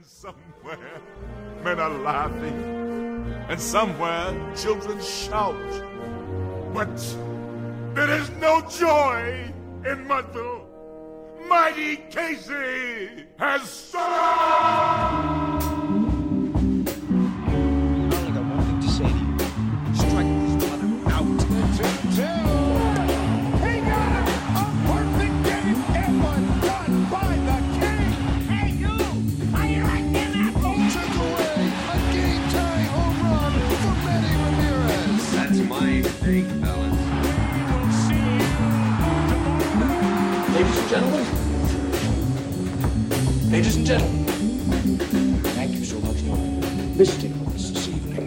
Somewhere men are laughing, and somewhere children shout. But there is no joy in Mudville. Mighty Casey has started! I got one thing to say to you. Strike this mother out. 2-2. He got it! A perfect game! It was done by the king! Hey, you! How you like them apples? Took away a game-tying home run for Manny Ramirez. That's my thing, fellas. Ladies and gentlemen. Ladies and gentlemen. Thank you so much for visiting us this evening.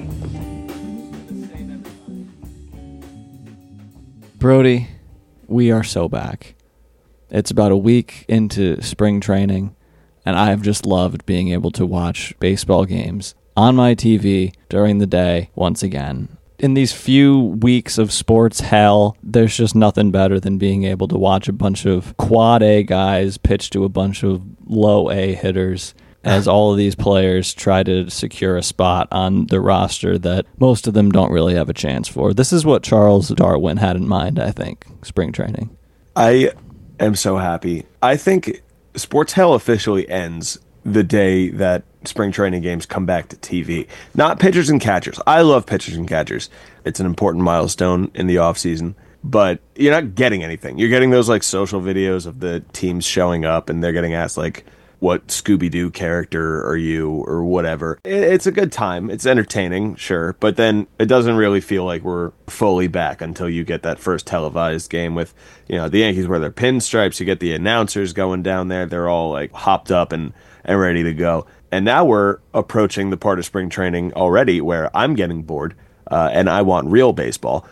Brody, we are so back. It's about a week into spring training, and I have just loved being able to watch baseball games on my TV during the day once again. In these few weeks of sports hell, there's just nothing better than being able to watch a bunch of quad A guys pitch to a bunch of low A hitters as all of these players try to secure a spot on the roster that most of them don't really have a chance for. This is what Charles Darwin had in mind, I think, spring training. I am so happy. I think sports hell officially ends the day that spring training games come back to TV. Not pitchers and catchers. I love pitchers and catchers. It's an important milestone in the offseason, but you're not getting anything. You're getting those like social videos of the teams showing up and they're getting asked like, what Scooby-Doo character are you or whatever. It's a good time. It's entertaining, sure, but then it doesn't really feel like we're fully back until you get that first televised game with, you know, the Yankees wear their pinstripes. You get the announcers going down there. They're all like hopped up and ready to go. And now we're approaching the part of spring training already where I'm getting bored and I want real baseball.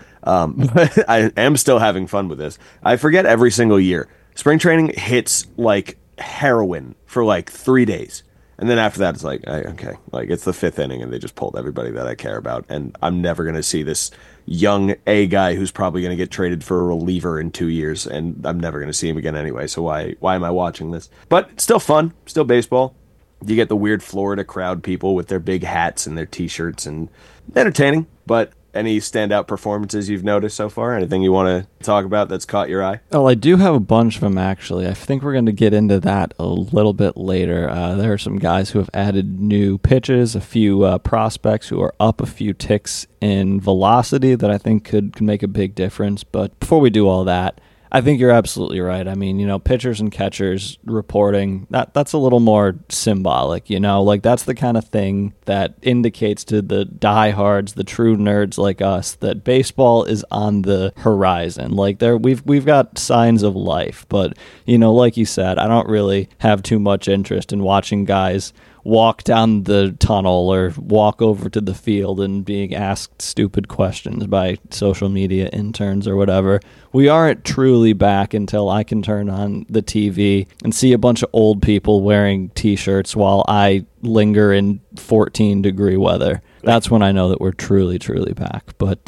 But I am still having fun with this. I forget every single year. Spring training hits like heroin for like 3 days. And then after that, it's like, okay, like it's the fifth inning and they just pulled everybody that I care about. And I'm never going to see this young A guy who's probably going to get traded for a reliever in 2 years. And I'm never going to see him again anyway. So why am I watching this? But it's still fun, still baseball. You get the weird Florida crowd people with their big hats and their T-shirts and entertaining. But any standout performances you've noticed so far? Anything you want to talk about that's caught your eye? Oh, I do have a bunch of them, actually. I think we're going to get into that a little bit later. There are some guys who have added new pitches, a few prospects who are up a few ticks in velocity that I think could make a big difference. But before we do all that, I think you're absolutely right. I mean, you know, pitchers and catchers reporting, that's a little more symbolic, you know? Like, that's the kind of thing that indicates to the diehards, the true nerds like us, that baseball is on the horizon. Like, we've got signs of life. But, you know, like you said, I don't really have too much interest in watching guys walk down the tunnel or walk over to the field and being asked stupid questions by social media interns or whatever. We aren't truly back until I can turn on the TV and see a bunch of old people wearing T-shirts while I linger in 14-degree weather. That's when I know that we're truly, truly back. But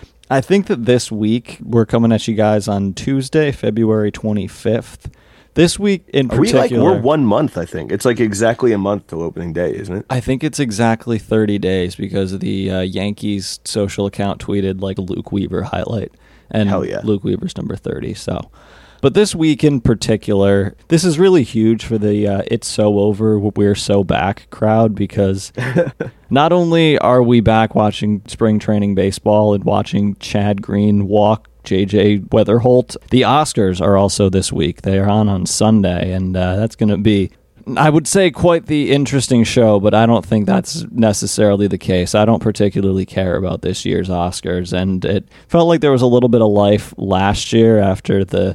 I think that this week, we're coming at you guys on Tuesday, February 25th. This week in particular... We're 1 month, I think. It's like exactly a month till opening day, isn't it? I think it's exactly 30 days because the Yankees social account tweeted like a Luke Weaver highlight. And Hell yeah. Luke Weaver's number 30, so... But this week in particular, this is really huge for the It's So Over, We're So Back crowd because not only are we back watching spring training baseball and watching Chad Green walk J.J. Weatherholt, the Oscars are also this week. They are on Sunday, and that's going to be, I would say, quite the interesting show, but I don't think that's necessarily the case. I don't particularly care about this year's Oscars, and it felt like there was a little bit of life last year after the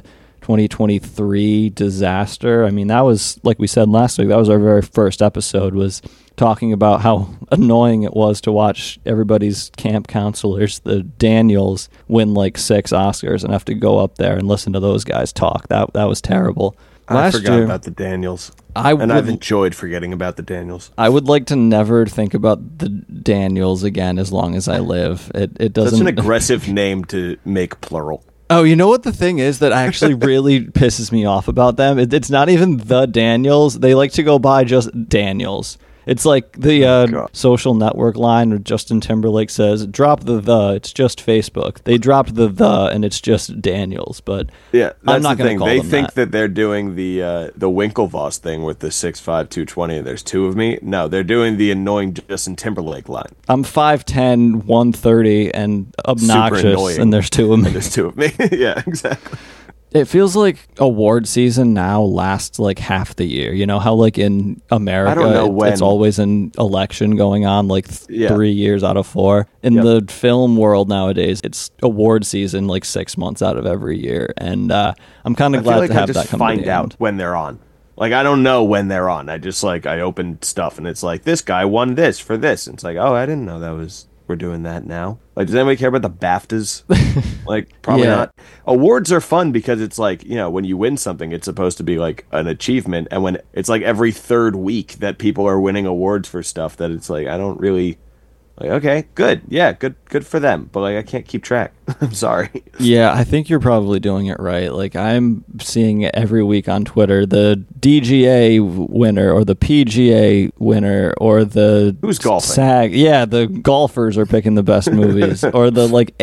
2023 disaster. I mean, that was, like we said last week, that was our very first episode, was talking about how annoying it was to watch everybody's camp counselors, the Daniels, win like 6 Oscars and have to go up there and listen to those guys talk. That was terrible. I forgot about the Daniels. I've enjoyed forgetting about the Daniels. I would like to never think about the Daniels again as long as I live. It doesn't. That's an aggressive name to make plural. Oh, you know what the thing is that actually really pisses me off about them? It's not even the Daniels. They like to go by just Daniels. It's like the God. social network line where Justin Timberlake says, drop the, it's just Facebook. They dropped the, and it's just Daniels. But Yeah, that's I'm not the going thing. to call They them think that they're doing the Winklevoss thing with the 6'5", 220, and there's two of me. No, they're doing the annoying Justin Timberlake line. I'm 5'10", 130, and obnoxious, annoying. and there's two of me. And there's two of me. Yeah, exactly. It feels like award season now lasts like half the year. You know how like in America, I don't know when. it's always an election going on like Yeah. 3 years out of 4. In Yep. the film world nowadays, it's award season like 6 months out of every year. And I'm kind I of feel glad like to I have just that come find to the out end. when they're on. Like, I don't know when they're on. I just, like, I open stuff, and it's like, this guy won this for this. And it's like, oh, I didn't know that was... We're doing that now. Like, does anybody care about the BAFTAs? Like, probably Yeah. not. Awards are fun because it's like, you know, when you win something, it's supposed to be like an achievement. And when it's like every third week that people are winning awards for stuff that it's like, I don't really... Like, okay, good. Yeah, good for them. But, like, I can't keep track. I'm sorry. Yeah, I think you're probably doing it right. Like I'm seeing it every week on Twitter, the DGA winner or the PGA winner or the Who's golfing? SAG. Yeah, the golfers are picking the best movies or the like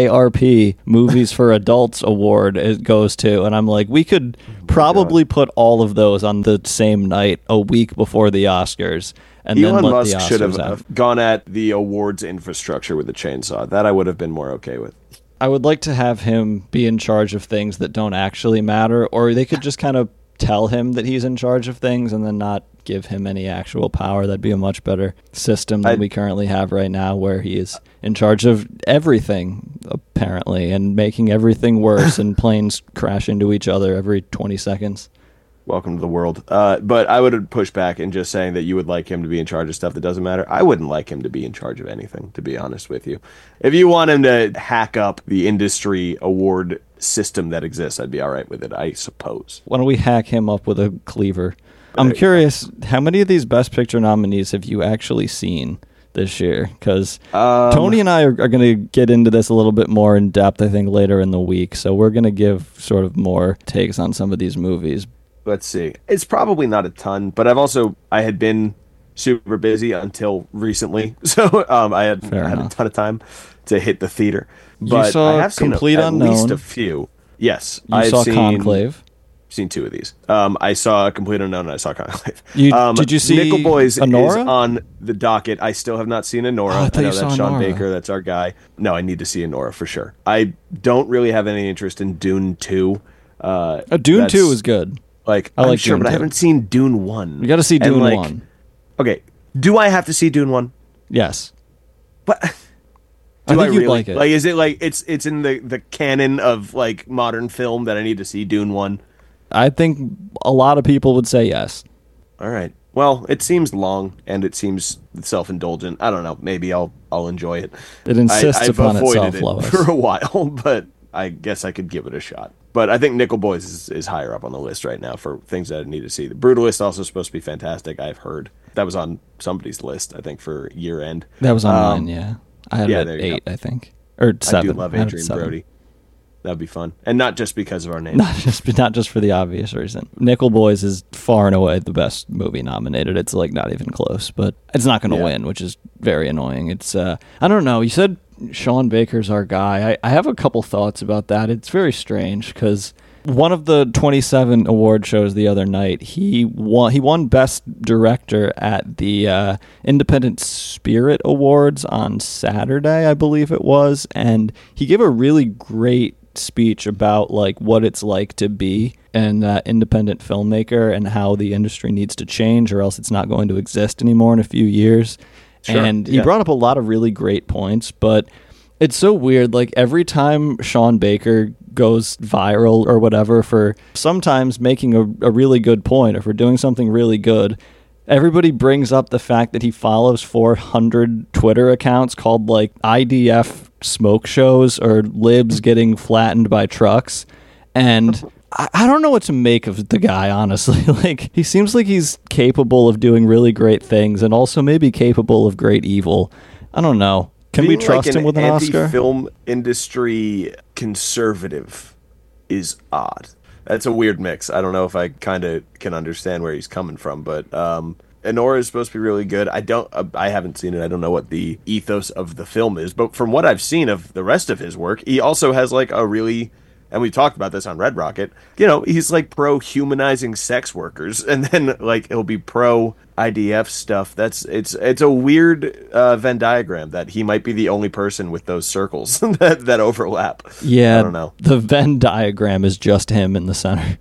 AARP movies for adults award it goes to, and I'm like, we could probably put all of those on the same night a week before the Oscars. And Elon then let Musk the should Oscars have out. gone at the awards infrastructure with a chainsaw. That I would have been more okay with. I would like to have him be in charge of things that don't actually matter, or they could just kind of tell him that he's in charge of things and then not give him any actual power. That'd be a much better system than we currently have right now, where he is in charge of everything, apparently, and making everything worse and planes crash into each other every 20 seconds. Welcome to the world. But I would push back in just saying that you would like him to be in charge of stuff that doesn't matter. I wouldn't like him to be in charge of anything, to be honest with you. If you want him to hack up the industry award system that exists, I'd be all right with it, I suppose. Why don't we hack him up with a cleaver? I'm curious, how many of these Best Picture nominees have you actually seen this year? Because Tony and I are going to get into this a little bit more in depth, I think, later in the week. So we're going to give sort of more takes on some of these movies. Let's see. It's probably not a ton, but I had been super busy until recently, so I had a ton of time to hit the theater. But saw I have seen Complete at least Unknown. a few. Yes, You I've saw seen Conclave. Seen two of these. I saw Complete Unknown and I saw Conclave. Did you see Nickel Boys Anora? is on the docket. I still have not seen Anora. Oh, I thought you know saw that's Sean Anora. Baker. That's our guy. No, I need to see Anora for sure. I don't really have any interest in Dune 2. Dune 2 is good. Like, I I'm like sure, Dune but I 2. haven't seen Dune 1. You got to see And, Dune like, 1. Okay, do I have to see Dune 1? Yes. But I do think you'd really? like it. Like, is it like it's in the canon of like modern film that I need to see Dune 1? I think a lot of people would say yes. All right. Well, it seems long and it seems self-indulgent. I don't know. Maybe I'll enjoy it. It insists I've upon avoided itself, Lois. for a while, but I guess I could give it a shot. But I think Nickel Boys is higher up on the list right now for things that I need to see. The Brutalist also supposed to be fantastic. I've heard that was on somebody's list. I think for year end. That was on mine, yeah. I had yeah, it there at you 8, go. I think. Or 7. I do love I had it Adrian 7. Brody. That'd be fun, and not just because of our name. Not just for the obvious reason. Nickel Boys is far and away the best movie nominated. It's like not even close, but it's not going to Yeah. win, which is very annoying. It's I don't know. You said Sean Baker's our guy. I have a couple thoughts about that. It's very strange because one of the 27 award shows the other night, he won Best Director at the Independent Spirit Awards on Saturday, I believe it was, and he gave a really great speech about like what it's like to be an independent filmmaker and how the industry needs to change or else it's not going to exist anymore in a few years. Sure, And he yeah. brought up a lot of really great points, but it's so weird. Like every time Sean Baker goes viral or whatever for sometimes making a really good point or for doing something really good, everybody brings up the fact that he follows 400 Twitter accounts called like IDF smoke shows or libs getting flattened by trucks. And I don't know what to make of the guy, honestly. Like, he seems like he's capable of doing really great things and also maybe capable of great evil. I don't know. Can we Being trust like him with an Oscar? Film industry conservative is odd. That's a weird mix. I don't know if I kind of can understand where he's coming from, but Anora is supposed to be really good. I haven't seen it. I don't know what the ethos of the film is, but from what I've seen of the rest of his work, he also has like a really, and we talked about this on Red Rocket, he's like pro humanizing sex workers, and then like he'll be pro IDF stuff. It's a weird Venn diagram that he might be the only person with those circles that overlap. Yeah, I don't know. The Venn diagram is just him in the center.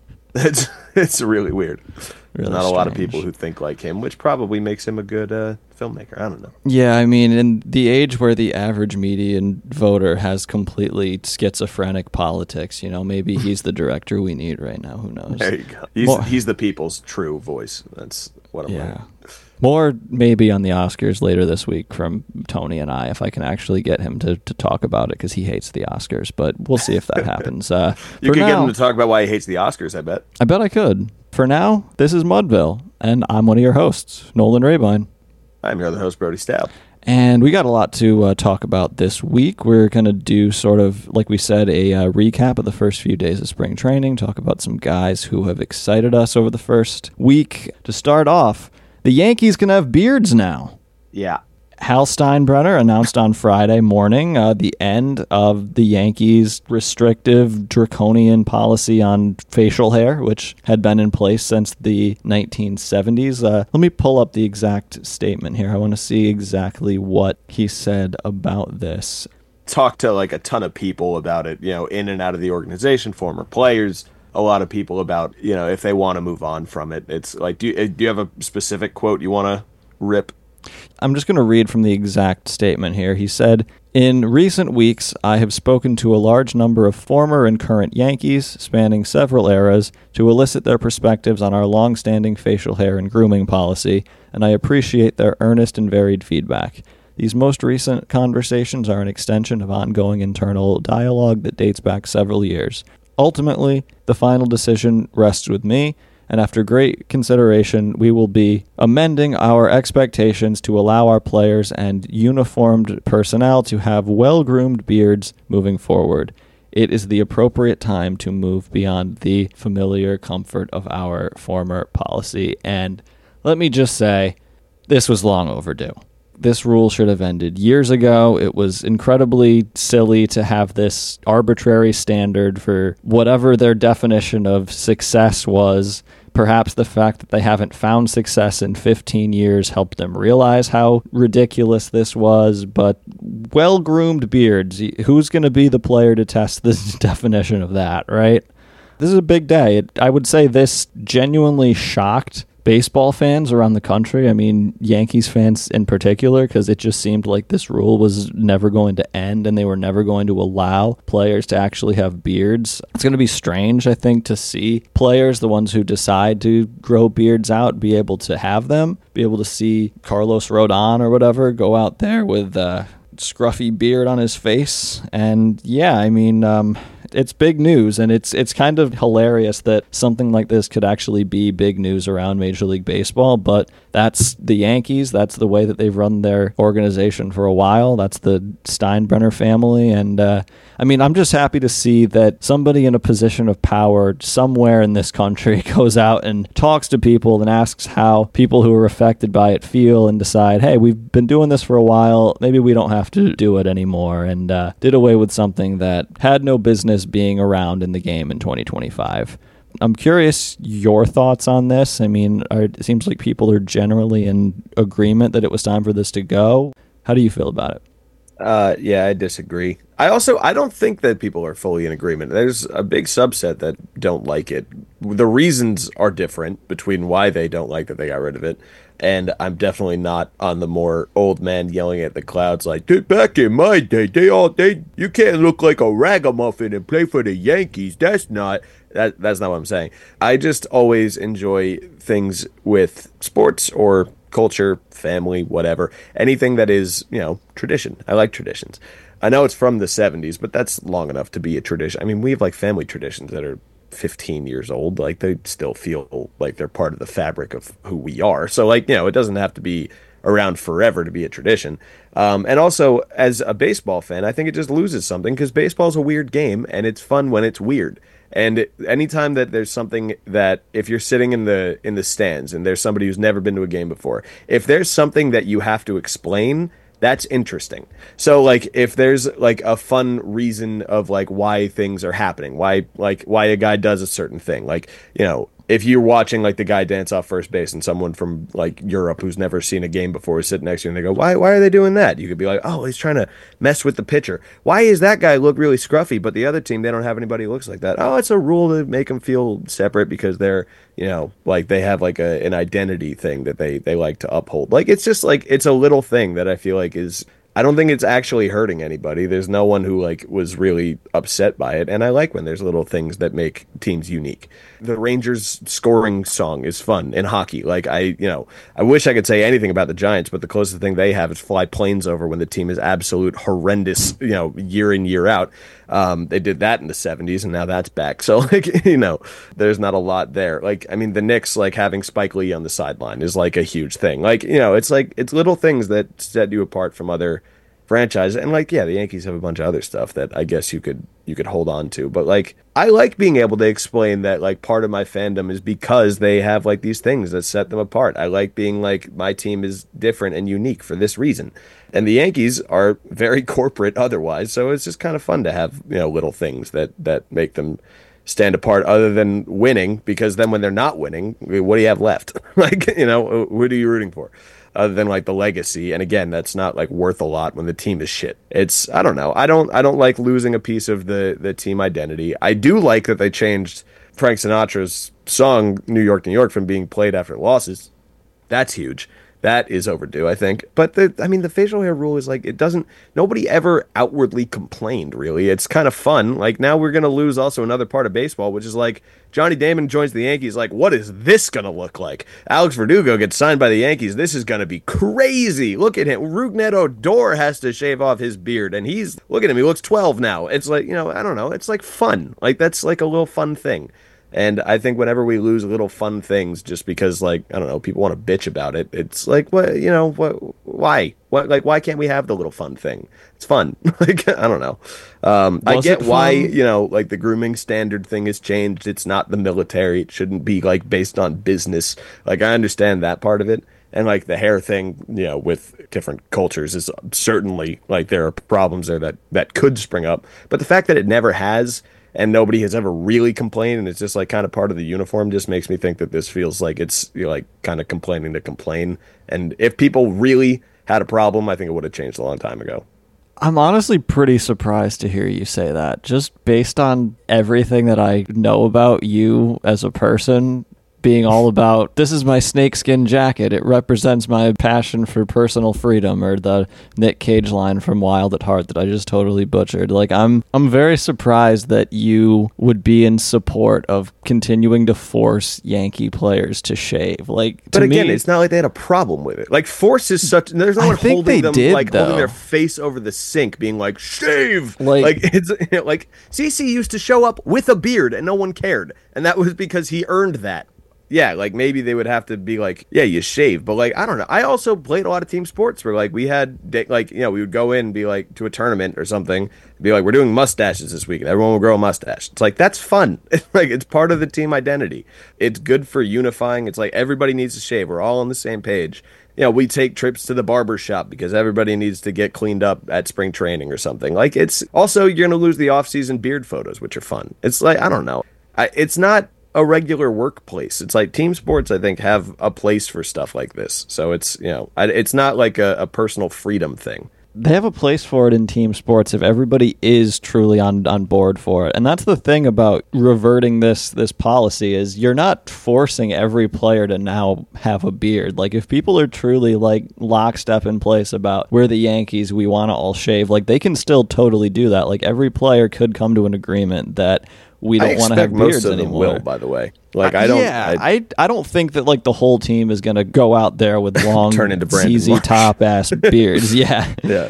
It's really weird. Really Not a lot of strange. people who think like him, which probably makes him a good filmmaker. I don't know. Yeah, I mean, in the age where the average median voter has completely schizophrenic politics, maybe he's the director we need right now. Who knows? There you go. He's the people's true voice. That's what I'm Yeah. More maybe on the Oscars later this week from Tony and I, if I can actually get him to talk about it, because he hates the Oscars. But we'll see if that happens. You could get him to talk about why he hates the Oscars, I bet. I bet I could. For now, this is Mudville, and I'm one of your hosts, Nolan Rabine. I'm your other host, Brody Stab. And we got a lot to talk about this week. We're going to do sort of, like we said, a recap of the first few days of spring training, talk about some guys who have excited us over the first week. To start off, the Yankees can have beards now. Yeah. Hal Steinbrenner announced on Friday morning the end of the Yankees' restrictive, draconian policy on facial hair, which had been in place since the 1970s. Let me pull up the exact statement here. I want to see exactly what he said about this. Talked to like a ton of people about it, in and out of the organization, former players, a lot of people about, if they want to move on from it. It's like, do you have a specific quote you want to rip? I'm just going to read from the exact statement here. He said, "In recent weeks, I have spoken to a large number of former and current Yankees, spanning several eras, to elicit their perspectives on our long-standing facial hair and grooming policy, and I appreciate their earnest and varied feedback. These most recent conversations are an extension of ongoing internal dialogue that dates back several years. Ultimately, the final decision rests with me, and after great consideration, we will be amending our expectations to allow our players and uniformed personnel to have well-groomed beards moving forward. It is the appropriate time to move beyond the familiar comfort of our former policy." And let me just say, this was long overdue. This rule should have ended years ago. It was incredibly silly to have this arbitrary standard for whatever their definition of success was. Perhaps the fact that they haven't found success in 15 years helped them realize how ridiculous this was. But well-groomed beards, who's going to be the player to test the definition of that, right? This is a big day. I would say this genuinely shocked baseball fans around the country. I mean, Yankees fans in particular, because it just seemed like this rule was never going to end and they were never going to allow players to actually have beards. It's going to be strange, I think, to see players, the ones who decide to grow beards out, be able to have them, be able to see Carlos Rodon or whatever go out there with a scruffy beard on his face. And yeah, I mean, it's big news, and it's kind of hilarious that something like this could actually be big news around Major League Baseball, but that's the Yankees. That's the way that they've run their organization for a while. That's the Steinbrenner family, and I mean, I'm just happy to see that somebody in a position of power somewhere in this country goes out and talks to people and asks how people who are affected by it feel and decide, hey, we've been doing this for a while, maybe we don't have to do it anymore, and did away with something that had no business being around in the game in 2025. I'm curious your thoughts on this. I mean, it seems like people are generally in agreement that it was time for this to go. How do you feel about it? Yeah, I disagree. I don't think that people are fully in agreement. There's a big subset that don't like it. The reasons are different between why they don't like that they got rid of it. And I'm definitely not on the more old man yelling at the clouds like, "Dude, back in my day, you can't look like a ragamuffin and play for the Yankees." That's not what I'm saying. I just always enjoy things with sports or culture, family, whatever. Anything that is, tradition. I like traditions. I know it's from the 70s, but that's long enough to be a tradition. I mean, we have like family traditions that are 15 years old. Like, they still feel like they're part of the fabric of who we are. So like, it doesn't have to be around forever to be a tradition. And also, as a baseball fan, I think it just loses something because baseball's a weird game, and it's fun when it's weird. And anytime that there's something that, if you're sitting in the stands and there's somebody who's never been to a game before, if there's something that you have to explain, that's interesting. So like if there's like a fun reason of like why things are happening, why a guy does a certain thing, like, you know, if you're watching like the guy dance off first base and someone from like Europe who's never seen a game before is sitting next to you and they go, why are they doing that? You could be like, oh, he's trying to mess with the pitcher. Why is that guy look really scruffy, but the other team, they don't have anybody who looks like that? Oh, it's a rule to make them feel separate because they're, you know, like they have like an identity thing that they like to uphold. Like, it's just like, it's a little thing that I feel like is, I don't think it's actually hurting anybody. There's no one who like was really upset by it, and I like when there's little things that make teams unique. The Rangers scoring song is fun in hockey. Like I wish I could say anything about the Giants, but the closest thing they have is fly planes over when the team is absolute horrendous, you know, year in year out. They did that in the 70s, and now that's back. So like, you know, there's not a lot there. Like, I mean, the Knicks, like having Spike Lee on the sideline is like a huge thing. Like, you know, it's like, it's little things that set you apart from other franchise. And like, yeah, the Yankees have a bunch of other stuff that I guess you could hold on to, but like, I like being able to explain that like part of my fandom is because they have like these things that set them apart. I like being like, my team is different and unique for this reason, and the Yankees are very corporate otherwise, so it's just kind of fun to have, you know, little things that make them stand apart other than winning, because then when they're not winning, what do you have left? Like, you know, what are you rooting for other than like the legacy? And again, that's not like worth a lot when the team is shit. It's, I don't know. I don't like losing a piece of the team identity. I do like that they changed Frank Sinatra's song New York, New York from being played after losses. That's huge. That is overdue, I think. But the facial hair rule is like, nobody ever outwardly complained, really. It's kind of fun. Like, now we're going to lose also another part of baseball, which is like, Johnny Damon joins the Yankees. Like, what is this going to look like? Alex Verdugo gets signed by the Yankees. This is going to be crazy. Look at him. Rougned Odor has to shave off his beard, and look at him. He looks 12 now. It's like, you know, I don't know. It's like fun. Like, that's like a little fun thing. And I think whenever we lose little fun things just because, like, I don't know, people want to bitch about it, it's like, what, you know, why? Why can't we have the little fun thing? It's fun. Like, I don't know. I get why, you know, like the grooming standard thing has changed. It's not the military. It shouldn't be like based on business. Like, I understand that part of it. And like the hair thing, you know, with different cultures is certainly like there are problems there that could spring up. But the fact that it never has, and nobody has ever really complained, and it's just like kind of part of the uniform, just makes me think that this feels like it's, you know, like kind of complaining to complain. And if people really had a problem, I think it would have changed a long time ago. I'm honestly pretty surprised to hear you say that, just based on everything that I know about you as a person. Being all about, this is my snakeskin jacket, it represents my passion for personal freedom, or the Nick Cage line from Wild at Heart that I just totally butchered. Like, I'm very surprised that you would be in support of continuing to force Yankee players to shave. Like, but again, it's not like they had a problem with it. Like, force is such, there's no one holding them, like holding their face over the sink being like, shave. Like it's, you know, like CeCe used to show up with a beard and no one cared, and that was because he earned that. Yeah, like maybe they would have to be like, yeah, you shave. But like, I don't know. I also played a lot of team sports where like we had, like, you know, we would go in and be like to a tournament or something, be like, we're doing mustaches this week. Everyone will grow a mustache. It's like, that's fun. It's like, it's part of the team identity. It's good for unifying. It's like everybody needs to shave. We're all on the same page. You know, we take trips to the barber shop because everybody needs to get cleaned up at spring training or something. Like, it's also, you're going to lose the off-season beard photos, which are fun. It's like, I don't know. It's not a regular workplace. It's like team sports, I think, have a place for stuff like this. So it's, you know, it's not like a personal freedom thing. They have a place for it in team sports if everybody is truly on board for it. And that's the thing about reverting this policy, is you're not forcing every player to now have a beard. Like, if people are truly like lockstep in place about, we're the Yankees, we want to all shave, like they can still totally do that. Like, every player could come to an agreement that we don't want to have beards most of anymore. Them will, by the way. Like, I don't. Yeah, I don't think that like the whole team is going to go out there with long, turn into Brandon ZZ Marsh. Top ass beards. Yeah, yeah.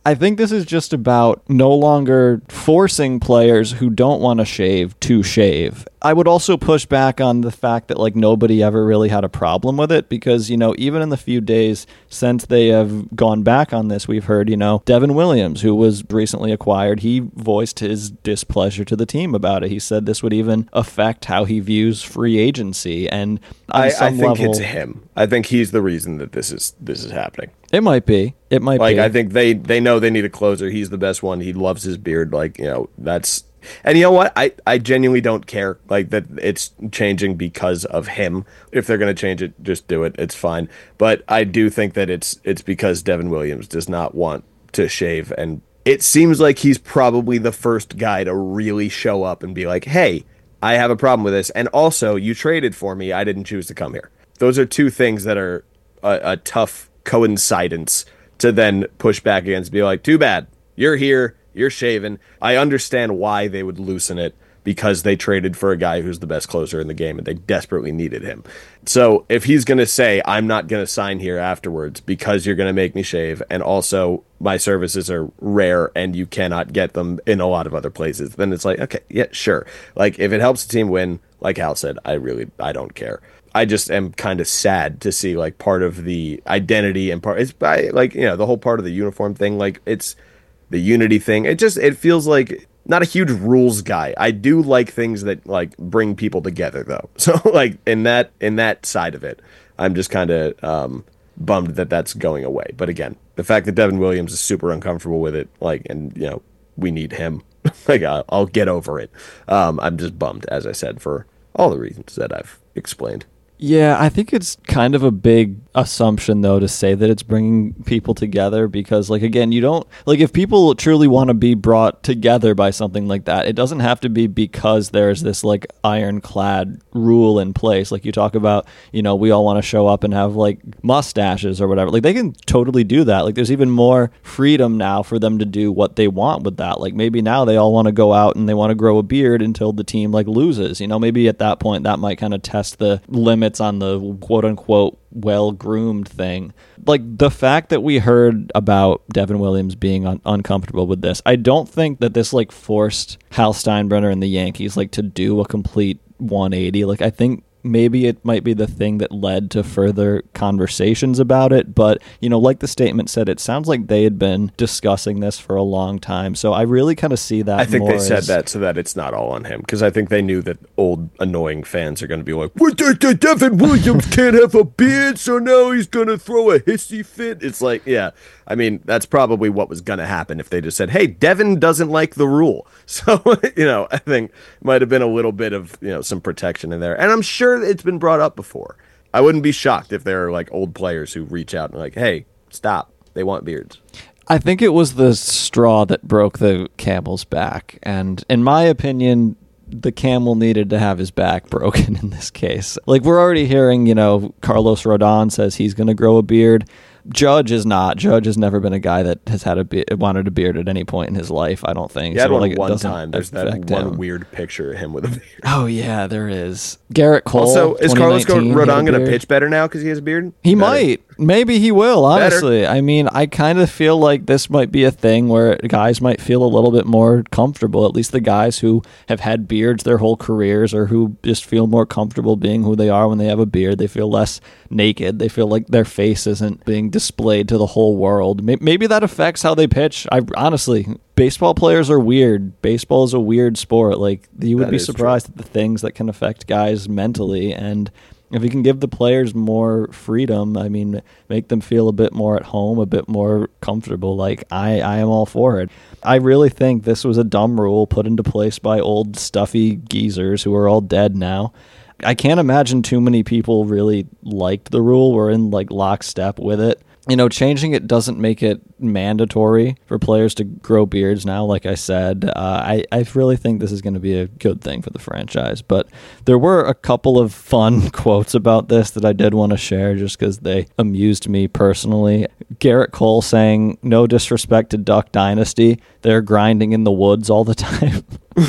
I think this is just about no longer forcing players who don't want to shave to shave. I would also push back on the fact that like nobody ever really had a problem with it because, you know, even in the few days since they have gone back on this, we've heard, you know, Devin Williams, who was recently acquired, he voiced his displeasure to the team about it. He said this would even affect how he views free agency. And I think it's him. I think he's the reason that this is happening. It might be. It might be. I think they know they need a closer. He's the best one. He loves his beard. Like, you know, that's... And you know what? I genuinely don't care like that it's changing because of him. If they're going to change it, just do it. It's fine. But I do think that it's because Devin Williams does not want to shave. And it seems like he's probably the first guy to really show up and be like, hey, I have a problem with this. And also, you traded for me. I didn't choose to come here. Those are two things that are a tough coincidence to then push back against, be like, too bad, you're here, you're shaven. I understand why they would loosen it because they traded for a guy who's the best closer in the game and they desperately needed him. So if he's going to say, I'm not going to sign here afterwards because you're going to make me shave and also my services are rare and you cannot get them in a lot of other places, then it's like, okay, yeah, sure. Like if it helps the team win, like Hal said, I don't care. I just am kind of sad to see like part of the identity and part it's by like, you know, the whole part of the uniform thing, like it's the unity thing. It feels like not a huge rules guy. I do like things that like bring people together though. So like in that side of it, I'm just kind of bummed that that's going away. But again, the fact that Devin Williams is super uncomfortable with it, like, and you know, we need him. Like I'll get over it. I'm just bummed, as I said, for all the reasons that I've explained. Yeah, I think it's kind of a big assumption, though, to say that it's bringing people together because, like, again, you don't, like, if people truly want to be brought together by something like that, it doesn't have to be because there's this, like, ironclad rule in place. Like, you talk about, you know, we all want to show up and have, like, mustaches or whatever. Like, they can totally do that. Like, there's even more freedom now for them to do what they want with that. Like, maybe now they all want to go out and they want to grow a beard until the team, like, loses. You know, maybe at that point that might kind of test the limits on the quote-unquote well-groomed thing. Like, the fact that we heard about Devin Williams being uncomfortable with this, I don't think that this, like, forced Hal Steinbrenner and the Yankees, like, to do a complete 180. Like, I think maybe it might be the thing that led to further conversations about it. But, you know, like the statement said, it sounds like they had been discussing this for a long time. So I really kind of see that. I think they said that so that it's not all on him, because I think they knew that old annoying fans are going to be like, what, Devin Williams can't have a beard, so now he's going to throw a hissy fit. It's like, yeah, I mean, that's probably what was going to happen if they just said, hey, Devin doesn't like the rule. So, you know, I think might have been a little bit of, you know, some protection in there. And I'm sure it's been brought up before. I wouldn't be shocked if there are like old players who reach out and like, hey, stop. They want beards. I think it was the straw that broke the camel's back. And in my opinion, the camel needed to have his back broken in this case. Like, we're already hearing, you know, Carlos Rodon says he's going to grow a beard. Judge is not. Judge has never been a guy that has had wanted a beard at any point in his life, I don't think. Yeah, so, like, one time. There's that one weird picture of him with a beard. Oh, yeah, there is. Garrett Cole. Also, is Carlos Rodon going to pitch better now because he has a beard? He might. Maybe he will, honestly. Better. I mean, I kind of feel like this might be a thing where guys might feel a little bit more comfortable, at least the guys who have had beards their whole careers or who just feel more comfortable being who they are when they have a beard. They feel less naked. They feel like their face isn't being displayed to the whole world. Maybe that affects how they pitch. Honestly, baseball players are weird. Baseball is a weird sport. Like, you would be surprised at the things that can affect guys mentally. And if you can give the players more freedom, I mean, make them feel a bit more at home, a bit more comfortable, like, I am all for it. I really think this was a dumb rule put into place by old stuffy geezers who are all dead now. I can't imagine too many people really liked the rule, were in like lockstep with it. You know, changing it doesn't make it mandatory for players to grow beards now, like I said. I really think this is going to be a good thing for the franchise. But there were a couple of fun quotes about this that I did want to share just because they amused me personally. Garrett Cole saying, no disrespect to Duck Dynasty, they're grinding in the woods all the time.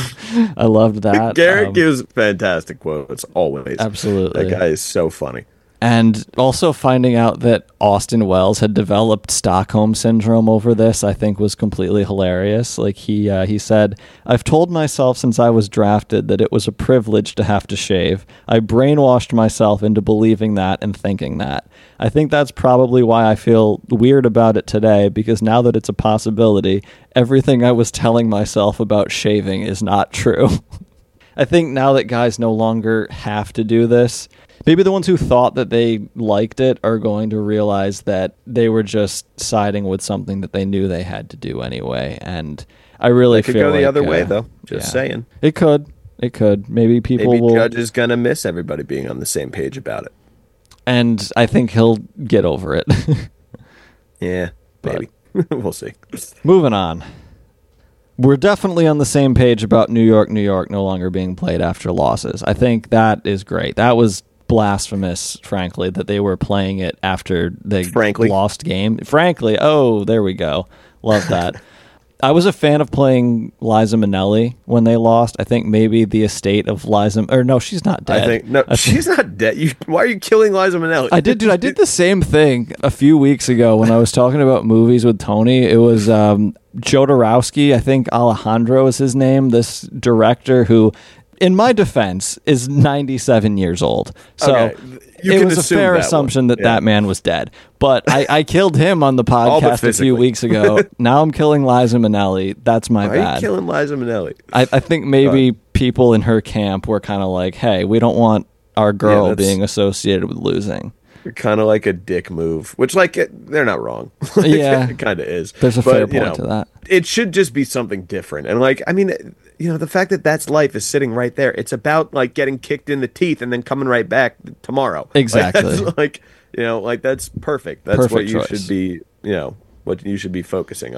I loved that. Garrett gives fantastic quotes always. Absolutely. That guy is so funny. And also finding out that Austin Wells had developed Stockholm syndrome over this, I think was completely hilarious. Like he said, "I've told myself since I was drafted that it was a privilege to have to shave. I brainwashed myself into believing that and thinking that. I think that's probably why I feel weird about it today, because now that it's a possibility, everything I was telling myself about shaving is not true." I think now that guys no longer have to do this, maybe the ones who thought that they liked it are going to realize that they were just siding with something that they knew they had to do anyway. And I really It could feel go the like, other way, though. Just saying. It could. It could. Maybe people will. Judge is going to miss everybody being on the same page about it. And I think he'll get over it. Yeah, maybe. We'll see. Moving on. We're definitely on the same page about New York no longer being played after losses. I think that is great. That was blasphemous, frankly, that they were playing it after the lost game. Frankly, oh, there we go. Love that. I was a fan of playing Liza Minnelli when they lost. I think maybe the estate of Liza... Or no, she's not dead. She's not dead. Why are you killing Liza Minnelli? I did the same thing a few weeks ago when I was talking about movies with Tony. It was Jodorowsky, I think Alejandro is his name, this director who, in my defense, is 97 years old. So okay. it was a fair assumption that man was dead. But I killed him on the podcast a few weeks ago. Now I'm killing Liza Minnelli. That's my bad. Why are you killing Liza Minnelli? I think maybe people in her camp were kind of like, hey, we don't want our girl being associated with losing. Kind of like a dick move, which, like, they're not wrong. Yeah. It kind of is. There's a fair point to that. It should just be something different. And, like, I mean, the fact that that's life is sitting right there. It's about, like, getting kicked in the teeth and then coming right back tomorrow. Exactly. That's perfect. That's perfect what you choice. should be, what you should be focusing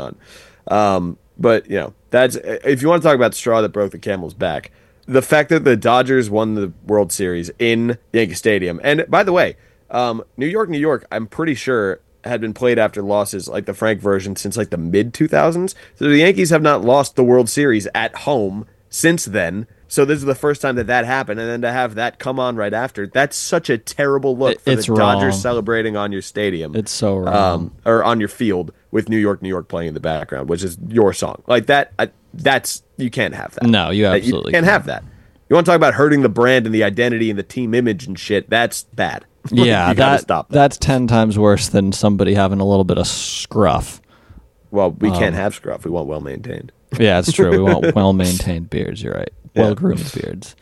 on. But, that's, if you want to talk about the straw that broke the camel's back, the fact that the Dodgers won the World Series in Yankee Stadium. And, by the way, New York, I'm pretty sure had been played after losses, like the Frank version, since like the mid 2000s. So the Yankees have not lost the World Series at home since then. So this is the first time that happened, and then to have that come on right after, that's such a terrible look for the Dodgers celebrating on your stadium. It's so wrong. Or on your field with New York playing in the background, which is your song. Like that, you can't have that. No, you absolutely can't have that. You want to talk about hurting the brand and the identity and the team image and shit, that's bad. Yeah, you gotta stop that. That's 10 times worse than somebody having a little bit of scruff. Well, we can't have scruff. We want well-maintained. Yeah, it's true. We want well-maintained beards. You're right. Well-groomed beards.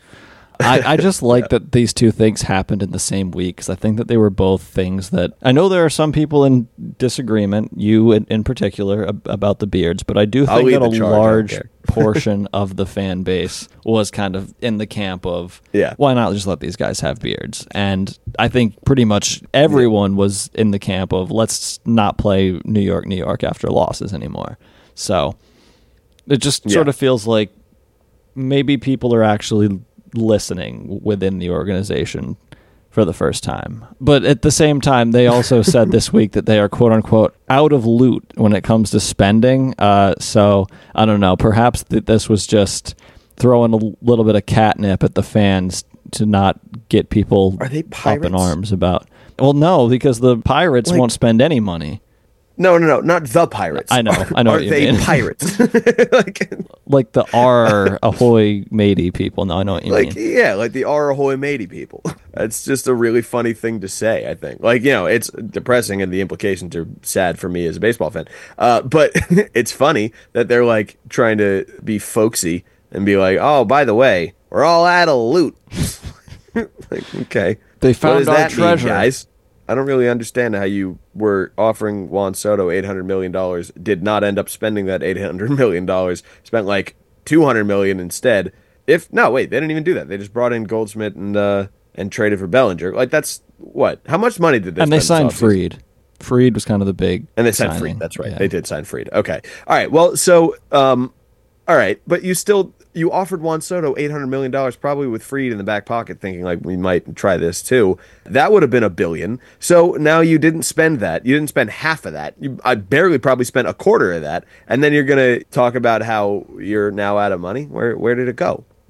I just like that these two things happened in the same week, because I think that they were both things that... I know there are some people in disagreement, you in particular, about the beards, but I do think that a large portion of the fan base was kind of in the camp of, why not just let these guys have beards? And I think pretty much everyone was in the camp of, let's not play New York after losses anymore. So it just sort of feels like maybe people are actually listening within the organization for the first time. But at the same time, they also said this week that they are, quote unquote, out of loot when it comes to spending. So I don't know, perhaps this was just throwing a little bit of catnip at the fans to not get people up in arms about. Well, no, because the Pirates won't spend any money. No, not the Pirates. I know Are what you mean. they pirates? like the R Ahoy Matey people. No, I know what you mean. Yeah, like the R Ahoy Matey people. That's just a really funny thing to say, I think. It's depressing and the implications are sad for me as a baseball fan. But it's funny that they're like trying to be folksy and be like, oh, by the way, we're all out of loot. Okay. They found our treasure. Mean, guys? I don't really understand how you were offering Juan Soto $800 million, did not end up spending that $800 million, spent like $200 million instead. They didn't even do that. They just brought in Goldschmidt and traded for Bellinger. Like, that's what? How much money did they spend? And they signed Fried. Fried was kind of the big And they signed Fried. That's right. Yeah. They did sign Fried. Okay. All right. Well, so, all right. But you offered Juan Soto $800 million, probably with Fried in the back pocket, thinking like we might try this too. That would have been $1 billion. So now you didn't spend that. You didn't spend half of that. I barely probably spent a quarter of that. And then you're going to talk about how you're now out of money. Where did it go?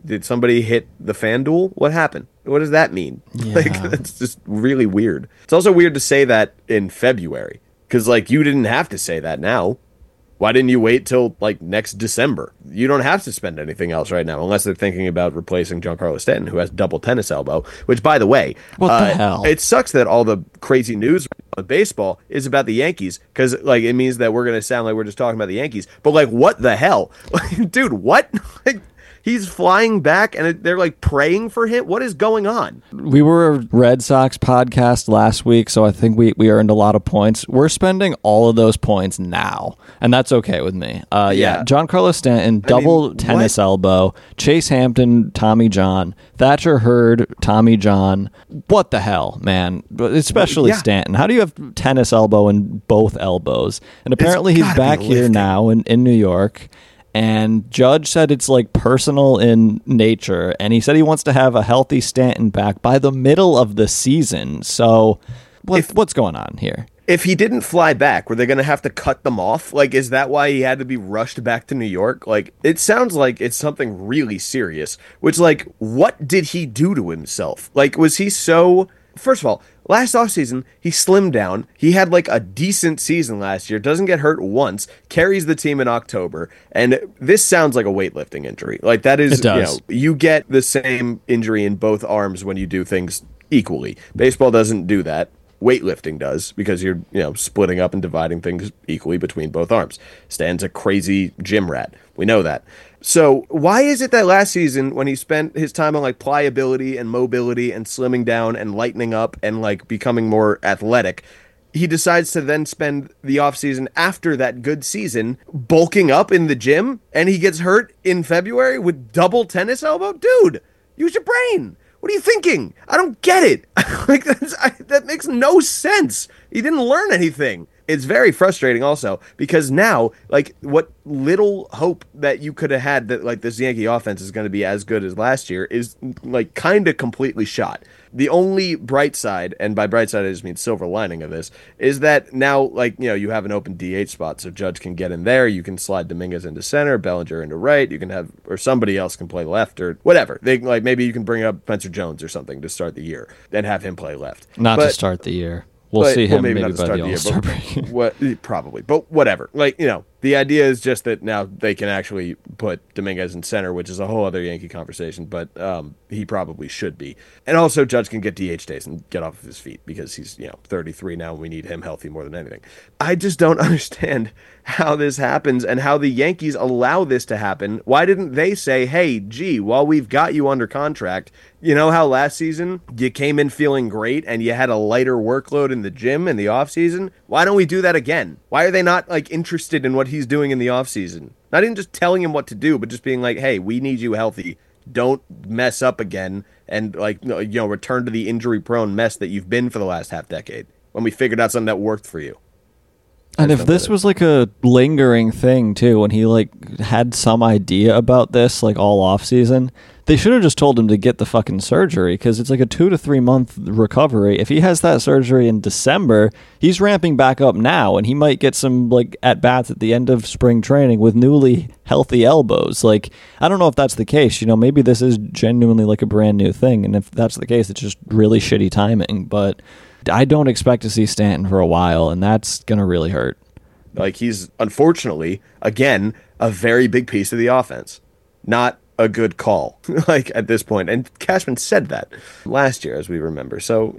Did somebody hit the FanDuel? What happened? What does that mean? Yeah. Like, that's just really weird. It's also weird to say that in February, because like you didn't have to say that now. Why didn't you wait till like next December? You don't have to spend anything else right now, unless they're thinking about replacing Giancarlo Stanton, who has double tennis elbow. Which, by the way, What the hell? It sucks that all the crazy news on baseball is about the Yankees, because like it means that we're gonna sound like we're just talking about the Yankees. But like, what the hell, dude? What? Like, he's flying back, and they're like praying for him. What is going on? We were a Red Sox podcast last week, so I think we earned a lot of points. We're spending all of those points now, and that's okay with me. Yeah, Giancarlo Stanton, double tennis elbow, Chase Hampton, Tommy John, Thatcher Hurd, Tommy John. What the hell, man? Especially Stanton. How do you have tennis elbow in both elbows? And apparently he's back here now in New York. And Judge said it's like personal in nature, and he said he wants to have a healthy Stanton back by the middle of the season. So what's going on here? If he didn't fly back, were they going to have to cut them off? Like, is that why he had to be rushed back to New York? Like, it sounds like it's something really serious, which, like, what did he do to himself? Like, was he so... First of all, last offseason, he slimmed down. He had like a decent season last year, doesn't get hurt once, carries the team in October, and this sounds like a weightlifting injury. Like that is, it does. You get the same injury in both arms when you do things equally. Baseball doesn't do that. Weightlifting does, because you're, splitting up and dividing things equally between both arms. Stan's a crazy gym rat. We know that. So why is it that last season, when he spent his time on like pliability and mobility and slimming down and lightening up and like becoming more athletic, he decides to then spend the offseason after that good season bulking up in the gym, and he gets hurt in February with double tennis elbow? Dude, use your brain. What are you thinking? I don't get it. Like that makes no sense. He didn't learn anything. It's very frustrating also, because now, like, what little hope that you could have had that, like, this Yankee offense is going to be as good as last year is, like, kind of completely shot. The only bright side, and by bright side I just mean silver lining of this, is that now, like, you have an open DH spot, so Judge can get in there. You can slide Dominguez into center, Bellinger into right. You can have, or somebody else can play left, or whatever. They like maybe you can bring up Spencer Jones or something to start the year, and have him play left. Not to start the year. We'll see him maybe not by to the All-Star break. Probably, but whatever. Like, the idea is just that now they can actually put Dominguez in center, which is a whole other Yankee conversation, but he probably should be. And also, Judge can get DH days and get off of his feet, because he's 33 now, and we need him healthy more than anything. I just don't understand how this happens and how the Yankees allow this to happen. Why didn't they say, hey, gee, while we've got you under contract, you know how last season you came in feeling great and you had a lighter workload in the gym in the offseason? Why don't we do that again? Why are they not like interested in what he's doing in the offseason? Not even just telling him what to do, but just being like, hey, we need you healthy. Don't mess up again and return to the injury-prone mess that you've been for the last half decade, when we figured out something that worked for you. And if this was like a lingering thing too, when he like had some idea about this like all off season, they should have just told him to get the fucking surgery, because it's like a 2 to 3 month recovery. If he has that surgery in December, he's ramping back up now, and he might get some like at bats at the end of spring training with newly healthy elbows. Like, I don't know if that's the case. Maybe this is genuinely like a brand new thing, and if that's the case, it's just really shitty timing. But I don't expect to see Stanton for a while, and that's gonna really hurt. Like, he's unfortunately again a very big piece of the offense. Not a good call, like, at this point. And Cashman said that last year, as we remember. So,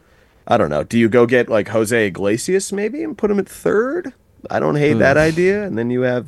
I don't know. Do you go get, like, Jose Iglesias, maybe, and put him at third? I don't hate that idea. And then you have,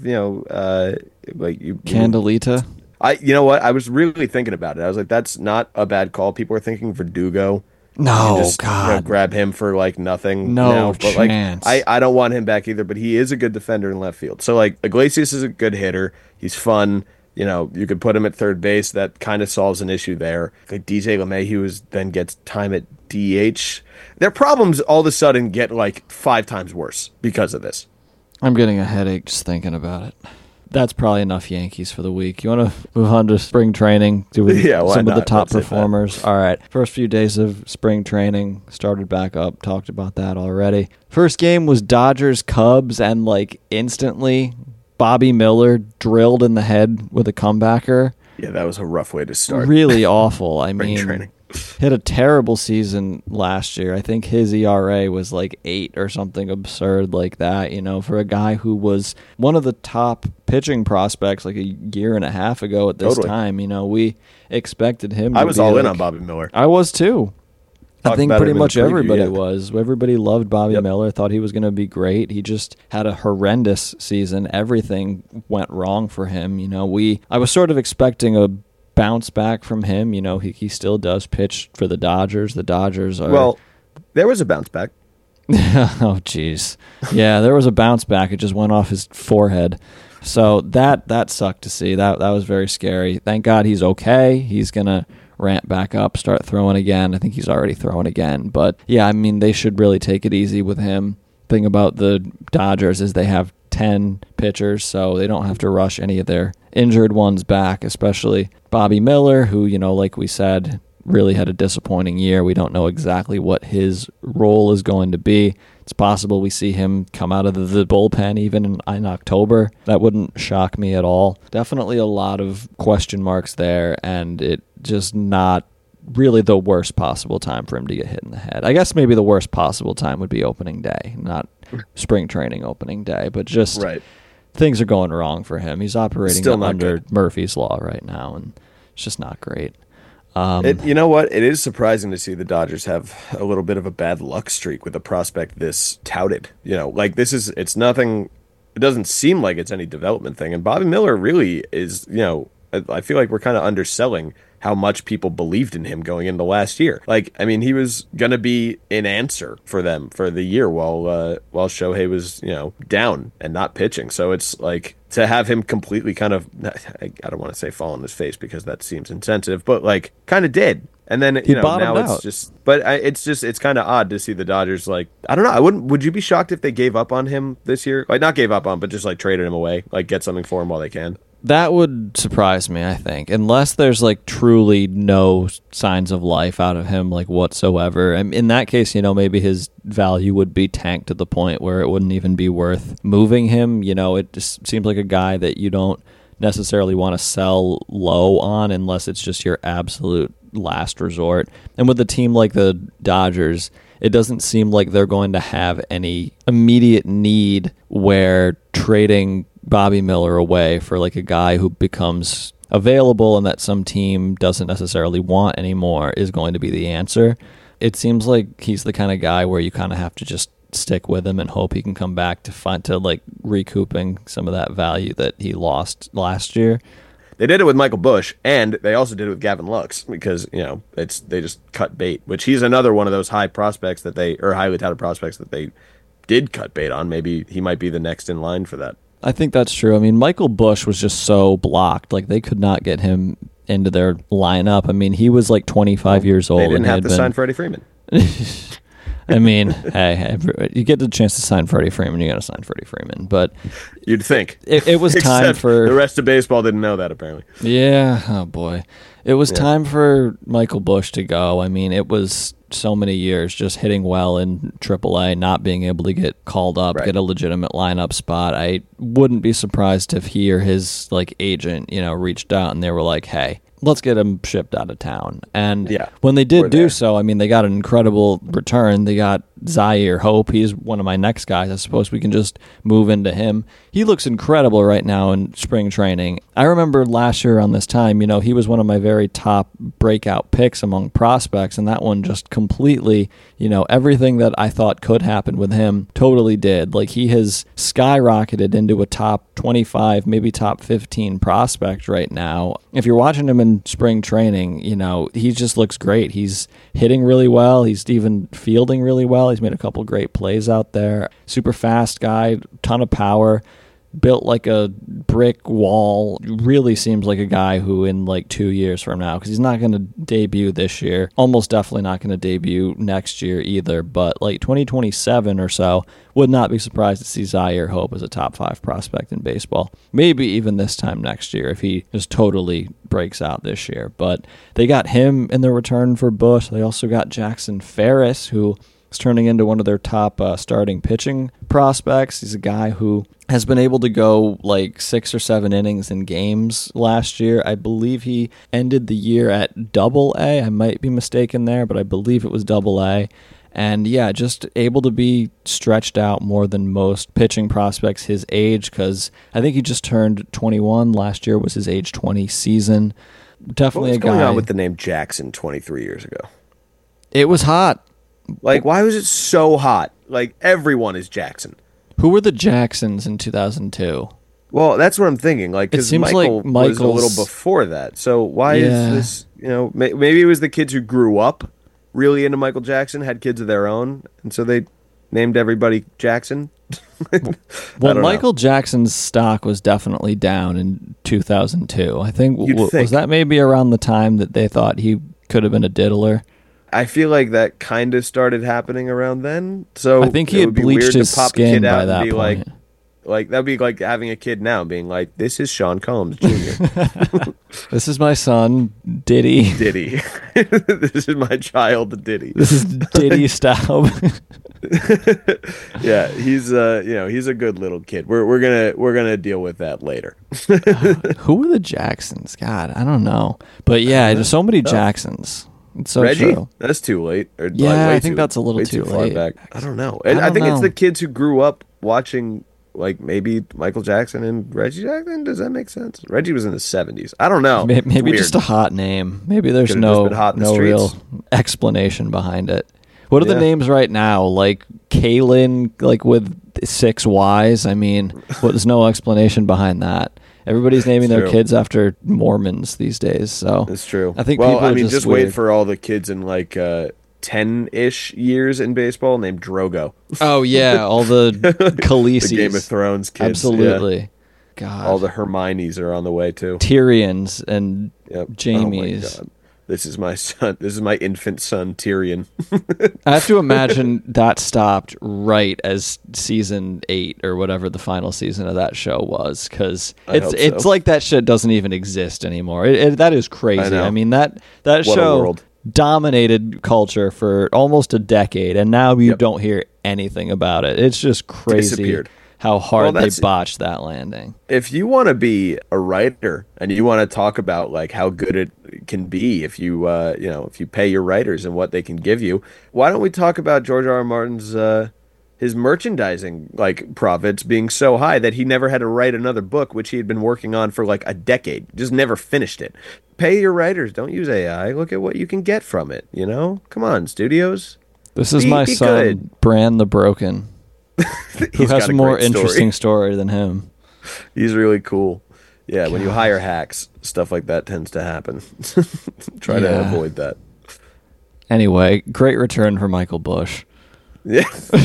Candelita. You know what? I was really thinking about it. I was like, that's not a bad call. People are thinking Verdugo. No, just, God. Grab him for, like, nothing. No but, chance. Like, I don't want him back either, but he is a good defender in left field. So, like, Iglesias is a good hitter. He's fun. You could put him at third base. That kind of solves an issue there. Like, DJ LeMahieu then gets time at DH. Their problems all of a sudden get like 5 times worse because of this. I'm getting a headache just thinking about it. That's probably enough Yankees for the week. You want to move on to spring training? Some of the top performers. All right. First few days of spring training started back up. Talked about that already. First game was Dodgers-Cubs, and like instantly Bobby Miller drilled in the head with a comebacker. Yeah, that was a rough way to start. Really awful. I Spring mean, training. hit a terrible season last year. I think his ERA was like 8 or something absurd like that, for a guy who was one of the top pitching prospects like a year and a half ago at this time. We expected him to I was be all in like- on Bobby Miller. I was too. I Talked think about pretty him in the much preview, everybody yeah. was. Everybody loved Bobby Yep. Miller, thought he was going to be great. He just had a horrendous season. Everything went wrong for him. I was sort of expecting a bounce back from him. He still does pitch for the Dodgers. The Dodgers are... Well, there was a bounce back. Oh, jeez. Yeah, there was a bounce back. It just went off his forehead. So that sucked to see. That was very scary. Thank God he's okay. He's going to ramp back up, start throwing again. I think he's already throwing again. But, yeah, I mean, they should really take it easy with him. Thing about the Dodgers is they have 10 pitchers, so they don't have to rush any of their injured ones back, especially Bobby Miller, who, like we said, really had a disappointing year. We don't know exactly what his role is going to be. It's possible we see him come out of the bullpen even in October. That wouldn't shock me at all. Definitely a lot of question marks there, and it just not really the worst possible time for him to get hit in the head. I guess maybe the worst possible time would be opening day, not spring training opening day, but just Right. things are going wrong for him. He's operating Still not under good. Murphy's Law right now, and it's just not great. You know what? It is surprising to see the Dodgers have a little bit of a bad luck streak with a prospect this touted. It's nothing. It doesn't seem like it's any development thing. And Bobby Miller really is, I feel like we're kind of underselling how much people believed in him going into last year. He was going to be an answer for them for the year while Shohei was, down and not pitching. So it's like to have him completely kind of, I don't want to say fall on his face because that seems insensitive, but kind of did. And then, He now bottomed it's out. just, but it's kind of odd to see the Dodgers, I don't know. Would you be shocked if they gave up on him this year? Not gave up on, but just traded him away, get something for him while they can. That would surprise me, I think, unless there's truly no signs of life out of him whatsoever. In that case, maybe his value would be tanked to the point where it wouldn't even be worth moving him. It just seems like a guy that you don't necessarily want to sell low on unless it's just your absolute last resort. And with a team like the Dodgers, it doesn't seem like they're going to have any immediate need where trading Bobby Miller away for a guy who becomes available and that some team doesn't necessarily want anymore is going to be the answer. It seems like he's the kind of guy where you kind of have to just stick with him and hope he can come back to recouping some of that value that he lost last year. They did it with Michael Busch, and they also did it with Gavin Lux because they just cut bait. Which he's another one of those highly touted prospects that they did cut bait on. Maybe he might be the next in line for that. I think that's true. I mean, Michael Busch was just so blocked. They could not get him into their lineup. I mean, he was 25 years old. They didn't and have to sign Freddie Freeman. I mean, hey, you get the chance to sign Freddie Freeman, you got to sign Freddie Freeman. But You'd think. it was time Except for... the rest of baseball didn't know that, apparently. Yeah, oh boy. It was time for Michael Busch to go. I mean, it was so many years just hitting well in AAA, not being able to get called up, Right. get a legitimate lineup spot. I wouldn't be surprised if he or his agent, reached out and they were like, hey, let's get him shipped out of town. And Yeah, when they we're did do there. so, I mean, they got an incredible return. They got Zaire Hope. He's one of my next guys. I suppose we can just move into him. He looks incredible right now in spring training. I remember last year around this time, he was one of my very top breakout picks among prospects, and that one just completely, everything that I thought could happen with him totally did. He has skyrocketed into a top 25, maybe top 15 prospect right now. If you're watching him in spring training, he just looks great. He's hitting really well. He's even fielding really well. He's made a couple great plays out there. Super fast guy, ton of power. Built like a brick wall. Really seems like a guy who in 2 years from now, because he's not going to debut this year, almost definitely not going to debut next year either, but 2027 or so, would not be surprised to see Zaire Hope as a top 5 prospect in baseball. Maybe even this time next year if he just totally breaks out this year. But they got him in the return for Busch. They also got Jackson Ferris, who He's turning into one of their top starting pitching prospects. He's a guy who has been able to go like 6 or 7 innings in games last year. I believe he ended the year at Double-A. I might be mistaken there, but I believe it was Double-A. And yeah, just able to be stretched out more than most pitching prospects his age, because I think he just turned 21. Last year was his age 20 season. Definitely What was a guy. going on with the name Jackson 23 years ago? It was hot. Like, why was it so hot? Like, everyone is Jackson. Who were the Jacksons in 2002? Well, that's what I'm thinking. Like, It because seems Michael like was a little Michael's- before that. So why Yeah. is this? You know, maybe it was the kids who grew up really into Michael Jackson, had kids of their own, and so they named everybody Jackson. I Well, don't know. Michael Jackson's stock was definitely down in 2002. I think, You'd was think. that maybe around the time that they thought he could have been a diddler? I feel like that kind of started happening around then. So I think he it had would be bleached weird his to pop a skin kid out by and that be point. like that'd be like having a kid now being like, "This is Sean Combs Jr. This is my son, Diddy. Diddy. This is my child, Diddy." This is Diddy Staub. Yeah, he's he's a good little kid. We're gonna deal with that later. Who were the Jacksons? God, I don't know. But yeah, there's so many Jacksons. It's so Reggie, true. that's too late. Or, Yeah, like, way I think too- that's a little way too far late. back. I don't know. I I don't think it's know. the kids who grew up watching like maybe Michael Jackson and Reggie Jackson. Does that make sense? Reggie was in the 70s. I don't know. Maybe Weird. just a hot name. Maybe there's Could've just no been hot in the real streets. explanation behind it. What are the Yeah. names right now? Like Kaylin, like with 6 Ys. I mean, there's no explanation behind that. Everybody's naming their true. kids after Mormons these days. So It's true. I think well, people I are mean, just wait weird. for all the kids in like 10-ish years in baseball named Drogo. Oh yeah, all the Khaleesi's. The Game of Thrones kids. Absolutely. yeah. God. All the Hermiones are on the way too. Tyrions and Yep. Jamies. Oh my God. This is my son. This is my infant son, Tyrion. I have to imagine that stopped right as season 8 or whatever the final season of that show was, because I it's hope it's so. like that shit doesn't even exist anymore. That is crazy. know. I mean that What a show world. dominated culture for almost a decade, and now you Yep. don't hear anything about it. It's just crazy Disappeared. how hard Well, they that's- botched that landing. If you want to be a writer and you want to talk about like how good it can be if you if you pay your writers and what they can give you, why don't we talk about George R. R. Martin's his merchandising like profits being so high that he never had to write another book, which he had been working on for like a decade, just never finished it. Pay your writers, don't use AI. Look at what you can get from it, you know? Come on, studios. This is Be- my be son, good. Brand the Broken, who He's has got a a more great story. interesting story than him. He's really cool. Yeah, when you hire hacks, stuff like that tends to happen. Try to Yeah. avoid that. Anyway, great return for Michael Bush. Yeah.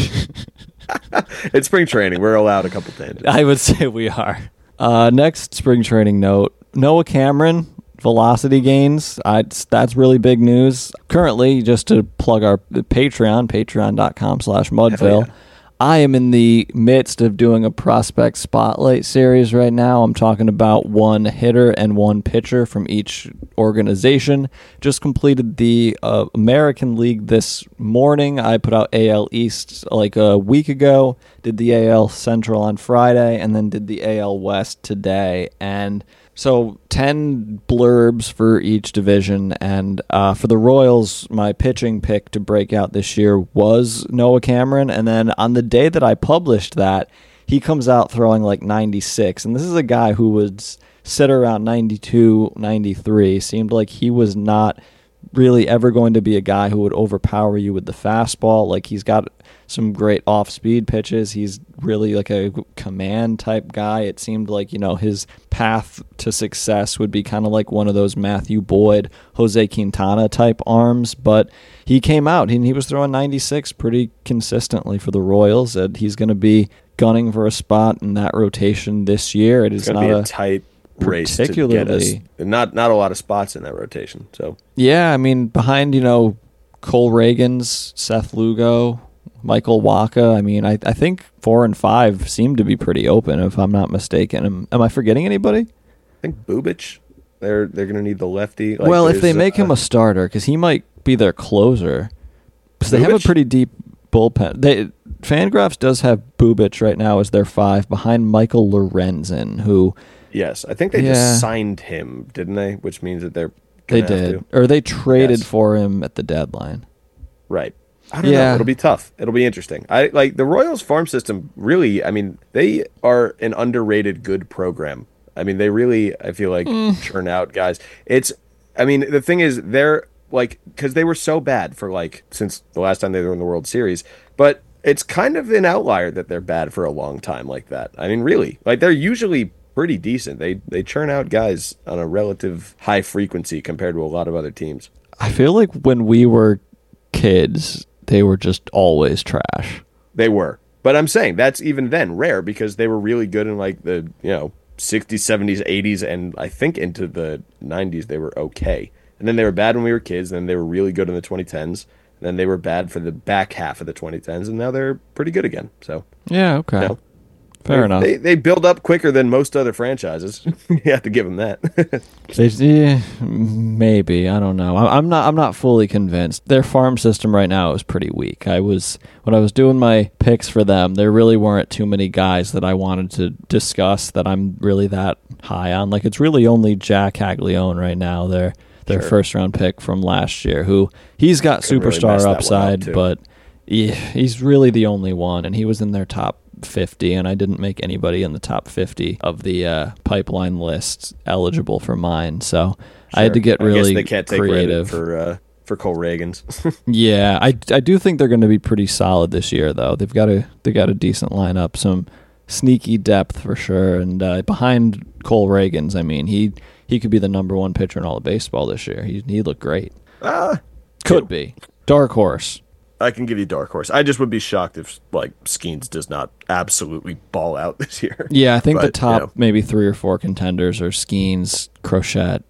It's spring training. We're allowed a couple tangents. I would say we are. Next spring training note, Noah Cameron, velocity gains. That's really big news. Currently, just to plug our Patreon, patreon.com/Mudville, yeah. I am in the midst of doing a prospect spotlight series right now. I'm talking about one hitter and one pitcher from each organization. Just completed the American League this morning. I put out AL East like a week ago, did the AL Central on Friday, and then did the AL West today. And so 10 blurbs for each division, and for the Royals, my pitching pick to break out this year was Noah Cameron, and then on the day that I published that, he comes out throwing like 96, and this is a guy who would sit around 92, 93, seemed like he was not really ever going to be a guy who would overpower you with the fastball. Like, he's got some great off-speed pitches. He's really like a command type guy. It seemed like, his path to success would be kind of like one of those Matthew Boyd, Jose Quintana type arms, but he came out and he was throwing 96 pretty consistently for the Royals, and he's going to be gunning for a spot in that rotation this year. It is It's going not to be a tight race to get us. particularly- Not a lot of spots in that rotation. So Yeah, I mean, behind, Cole Reagans, Seth Lugo, Michael Waka, I mean, I think 4 and 5 seem to be pretty open, if I'm not mistaken. Am I forgetting anybody? I think Bubich, they're going to need the lefty. Like, Well, if they there's, make him a starter, because he might be their closer, because they have a Bubich? pretty deep bullpen. Fangraphs does have Bubic right now as their 5 behind Michael Lorenzen, who Yes, I think they just signed him, didn't they? Which means that they're they gonna have did, to. or they traded for him at the deadline. Right. I don't know. It'll be tough. It'll be interesting. I like the Royals farm system. Really, I mean, they are an underrated good program. I mean, they really, I feel like, churn out guys. I mean, the thing is, they're like, because they were so bad for like since the last time they were in the World Series, but it's kind of an outlier that they're bad for a long time like that. I mean, really, like they're usually pretty decent. They churn out guys on a relative high frequency compared to a lot of other teams. I feel like when we were kids, they were just always trash. They were. But I'm saying that's even then rare because they were really good in like the, 60s, 70s, 80s, and I think into the 90s they were okay. And then they were bad when we were kids, and then they were really good in the 2010s. And then they were bad for the back half of the 2010s, and now they're pretty good again. So yeah, okay. Fair enough. They build up quicker than most other franchises. You have to give them that. Maybe, I don't know. I'm not fully convinced. Their farm system right now is pretty weak. When I was doing my picks for them, there really weren't too many guys that I wanted to discuss that I'm really that high on. Like it's really only Jack Caglione right now. Their first round pick from last year, who he's got superstar upside, but he's really the only one, and he was in their top 50, and I didn't make anybody in the top 50 of the pipeline list eligible for mine, so I had to get really I guess they can't take creative for Cole Reagans. Yeah, I do think they're going to be pretty solid this year, though. They got a decent lineup, some sneaky depth for sure, and behind Cole Reagans, I mean, he could be the number 1 pitcher in all of baseball this year. He looked great. Could be dark horse. I can give you dark horse. I just would be shocked if like Skeens does not absolutely ball out this year. Yeah, I think the top maybe 3 or 4 contenders are Skeens, Crochet.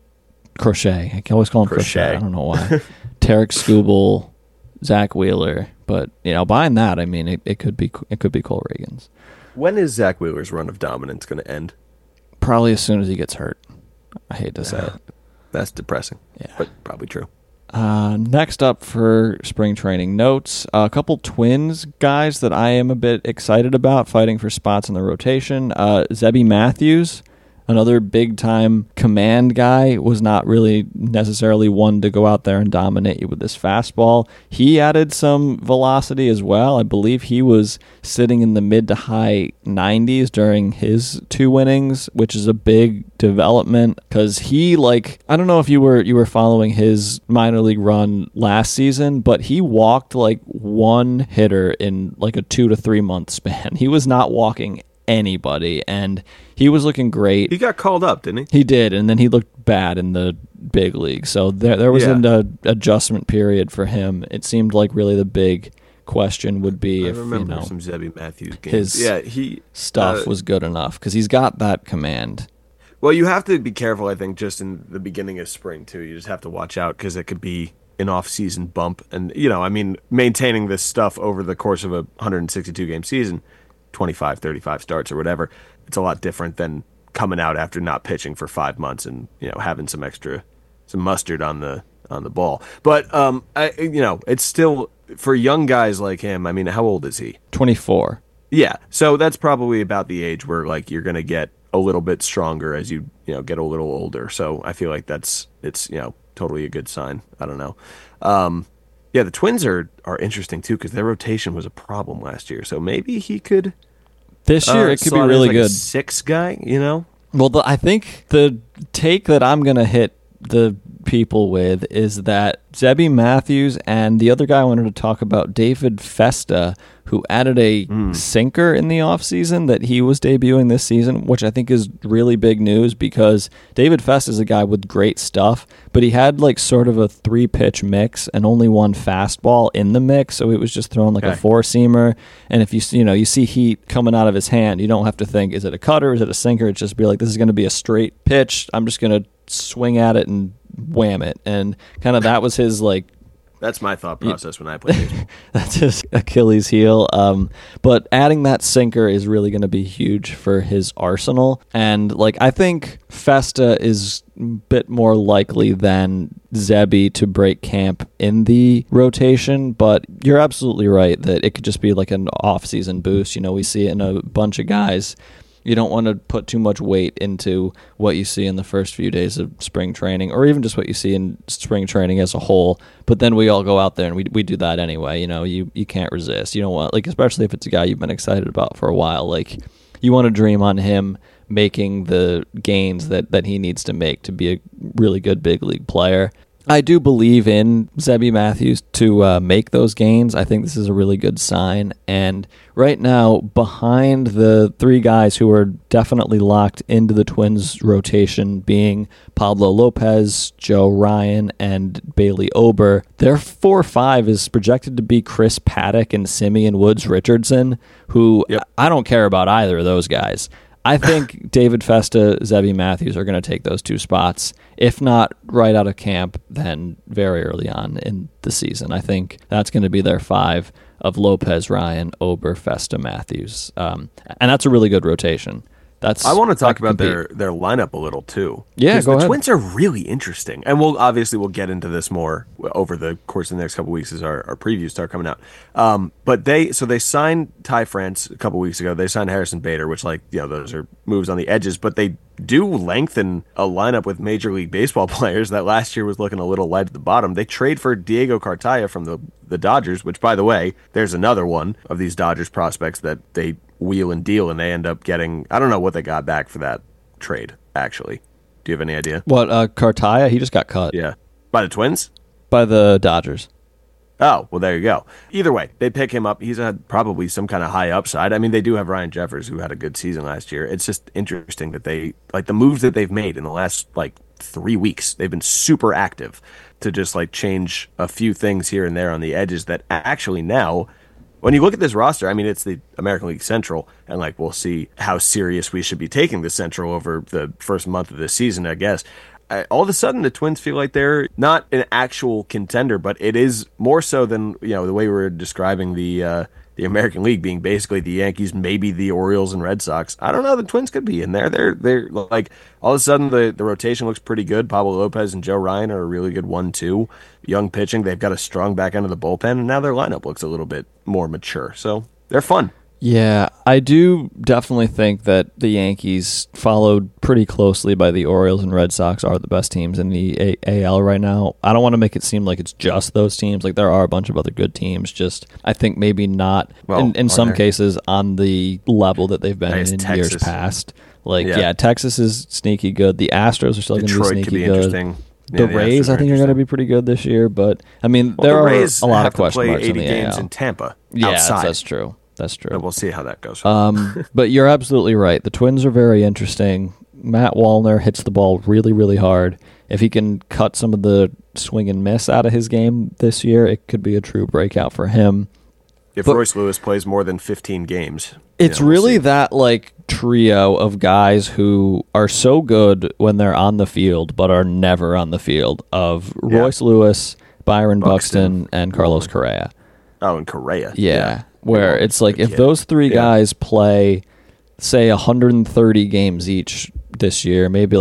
I can always call him Crochet. I don't know why. Tarek Skubal, Zach Wheeler, but behind that, I mean, it could be Cole Reagans. When is Zach Wheeler's run of dominance going to end? Probably as soon as he gets hurt. I hate to say it. That's depressing. Yeah, but probably true. Next up for spring training notes, a couple Twins guys that I am a bit excited about fighting for spots in the rotation. Zebby Matthews, another big-time command guy, was not really necessarily one to go out there and dominate you with this fastball. He added some velocity as well. I believe he was sitting in the mid to high 90s during his 2 innings, which is a big development because he, I don't know if you were following his minor league run last season, but he walked like one hitter in like a 2 to 3 month span. He was not walking anybody, and he was looking great. He got called up, didn't he? He did, and then he looked bad in the big league. So there was an adjustment period for him. It seemed like really the big question would be if remember some Zebby Matthews games. His stuff was good enough because he's got that command. Well, you have to be careful, I think, just in the beginning of spring, too. You just have to watch out because it could be an off-season bump. And, maintaining this stuff over the course of a 162-game season, 25, 35 starts or whatever, it's a lot different than coming out after not pitching for 5 months and, having some mustard on the ball. But, it's still, for young guys like him, I mean, how old is he? 24. Yeah, so that's probably about the age where, you're going to get a little bit stronger as you get a little older. So I feel like it's totally a good sign. I don't know. The Twins are interesting too because their rotation was a problem last year. So maybe he could this year it could be really good. A 6 guy, Well, I think the take that I'm gonna hit the people with is that Zebby Matthews and the other guy I wanted to talk about, David Festa, who added a sinker in the offseason that he was debuting this season, which I think is really big news because David Festa is a guy with great stuff, but he had sort of a 3-pitch mix and only one fastball in the mix, so it was just throwing a 4-seamer. And if you see heat coming out of his hand, you don't have to think, is it a cutter, is it a sinker? It's just be like, this is going to be a straight pitch. I'm just going to swing at it and wham it. And kind of that was his That's my thought process when I play baseball. That's his Achilles heel. But adding that sinker is really going to be huge for his arsenal. And like I think Festa is a bit more likely than Zebby to break camp in the rotation. But you're absolutely right that it could just be like an off-season boost. You know, we see it in a bunch of guys. You don't want to put too much weight into what you see in the first few days of spring training, or even just what you see in spring training as a whole. But then we all go out there and we do that anyway. You know, you can't resist. You don't want, like, especially if it's a guy you've been excited about for a while. Like, you want to dream on him making the gains that he needs to make to be a really good big league player. I do believe in Zebby Matthews to make those gains. I think this is a really good sign. And right now, behind the three guys who are definitely locked into the Twins rotation, being Pablo Lopez, Joe Ryan, and Bailey Ober, their 4-5 is projected to be Chris Paddock and Simeon Woods Richardson, who I don't care about either of those guys. I think David Festa, Zebby Matthews are going to take those two spots. If not right out of camp, then very early on in the season. I think that's going to be their 5 of Lopez, Ryan, Ober, Festa, Matthews. And that's a really good rotation. I want to talk about their lineup a little too. Yeah, go ahead. The Twins are really interesting, and we'll get into this more over the course of the next couple of weeks as our previews start coming out. But they signed Ty France a couple of weeks ago. They signed Harrison Bader, which those are moves on the edges, but they do lengthen a lineup with Major League Baseball players that last year was looking a little light at the bottom. They trade for Diego Cartaya from the Dodgers, which, by the way, there's another one of these Dodgers prospects that they wheel and deal, and they end up getting, I don't know what they got back for that trade, actually. Do you have any idea? What, Cartaya? He just got cut. Yeah. By the Twins? By the Dodgers. Oh, well, there you go. Either way, they pick him up. He's had probably some kind of high upside. I mean, they do have Ryan Jeffers, who had a good season last year. It's just interesting that they, like, the moves that they've made in the last, 3 weeks, they've been super active to just, change a few things here and there on the edges that actually now, when you look at this roster, I mean, it's the American League Central, and, we'll see how serious we should be taking the Central over the first month of this season, I guess. All of a sudden, the Twins feel like they're not an actual contender, but it is more so than, the way we were describing the American League being basically the Yankees, maybe the Orioles and Red Sox. I don't know. The Twins could be in there. They're all of a sudden the rotation looks pretty good. Pablo Lopez and Joe Ryan are a really good 1-2. Young pitching. They've got a strong back end of the bullpen, and now their lineup looks a little bit more mature. So they're fun. Yeah, I do definitely think that the Yankees, followed pretty closely by the Orioles and Red Sox, are the best teams in the AL right now. I don't want to make it seem like it's just those teams. There are a bunch of other good teams. Just, I think maybe not, in some cases, on the level that they've been in years past. Texas is sneaky good. The Astros are still going to be sneaky good. Interesting. The Rays, I think, are going to be pretty good this year. But, I mean, there are a lot of question marks in the AL. 80 games in Tampa. Yeah, outside. that's true. That's true. But we'll see how that goes. But you're absolutely right. The Twins are very interesting. Matt Wallner hits the ball really, really hard. If he can cut some of the swing and miss out of his game this year, it could be a true breakout for him. If Royce Lewis plays more than 15 games. It's really that trio of guys who are so good when they're on the field, but are never on the field, of Royce Lewis, Byron Buxton, and Carlos Correa. Oh, and Correa. Yeah. Where it's if those three guys play, say, 130 games each this year, maybe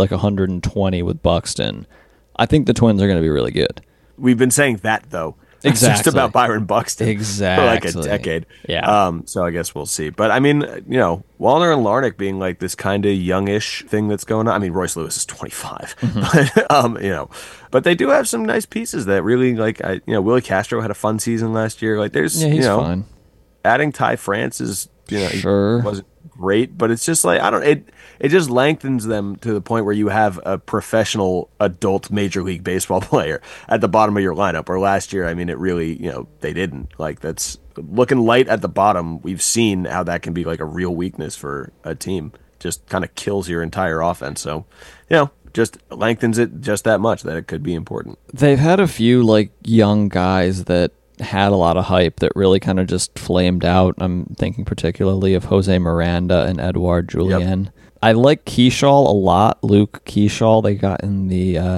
120 with Buxton, I think the Twins are going to be really good. We've been saying that, though. Exactly. It's just about Byron Buxton. Exactly. For a decade. Yeah. So I guess we'll see. But, I mean, Wallner and Larnach being this kind of youngish thing that's going on. I mean, Royce Lewis is 25. Mm-hmm. But they do have some nice pieces that really, Willie Castro had a fun season last year. He's fine. Adding Ty France is, sure, wasn't great, but it's just it just lengthens them to the point where you have a professional adult Major League Baseball player at the bottom of your lineup. Or last year, I mean, it really, they didn't. That's looking light at the bottom. We've seen how that can be a real weakness for a team. Just kind of kills your entire offense. So, just lengthens it just that much that it could be important. They've had a few young guys that had a lot of hype that really kind of just flamed out. I'm thinking particularly of Jose Miranda and Edouard Julien. Yep. I like Keyshaw a lot. Luke Keyshaw, they got in the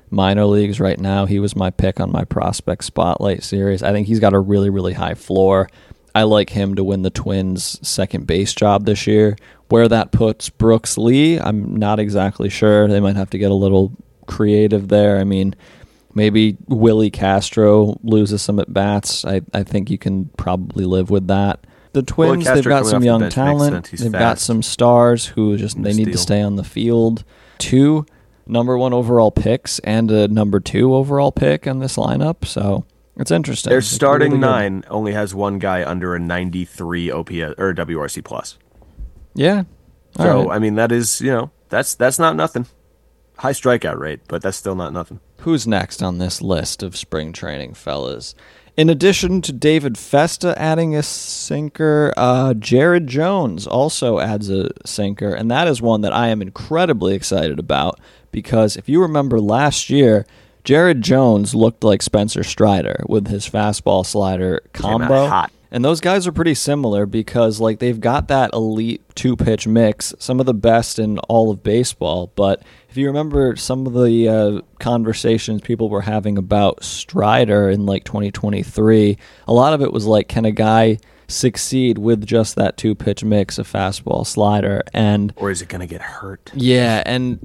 minor leagues right now. He was my pick on my prospect spotlight series. I think he's got a really, really high floor. I like him to win the Twins' second base job this year. Where that puts Brooks Lee, I'm not exactly sure. They might have to get a little creative there. I mean, maybe Willie Castro loses some at-bats. I think you can probably live with that. The Twins, they've got some young talent. They've got some stars who they need to stay on the field. 2 number 1 overall picks and a number 2 overall pick in this lineup, so it's interesting. Their starting really 9 only has one guy under a 93 OPS or WRC plus. Yeah. So right. I mean, that is, that's not nothing. High strikeout rate, but that's still not nothing. Who's next on this list of spring training fellas? In addition to David Festa adding a sinker, Jared Jones also adds a sinker, and that is one that I am incredibly excited about because if you remember last year, Jared Jones looked like Spencer Strider with his fastball slider combo. Hot. And those guys are pretty similar because they've got that elite 2-pitch mix, some of the best in all of baseball. But if you remember some of the conversations people were having about Strider in 2023, a lot of it was can a guy succeed with just that 2-pitch mix of fastball slider, or is it going to get hurt? Yeah, and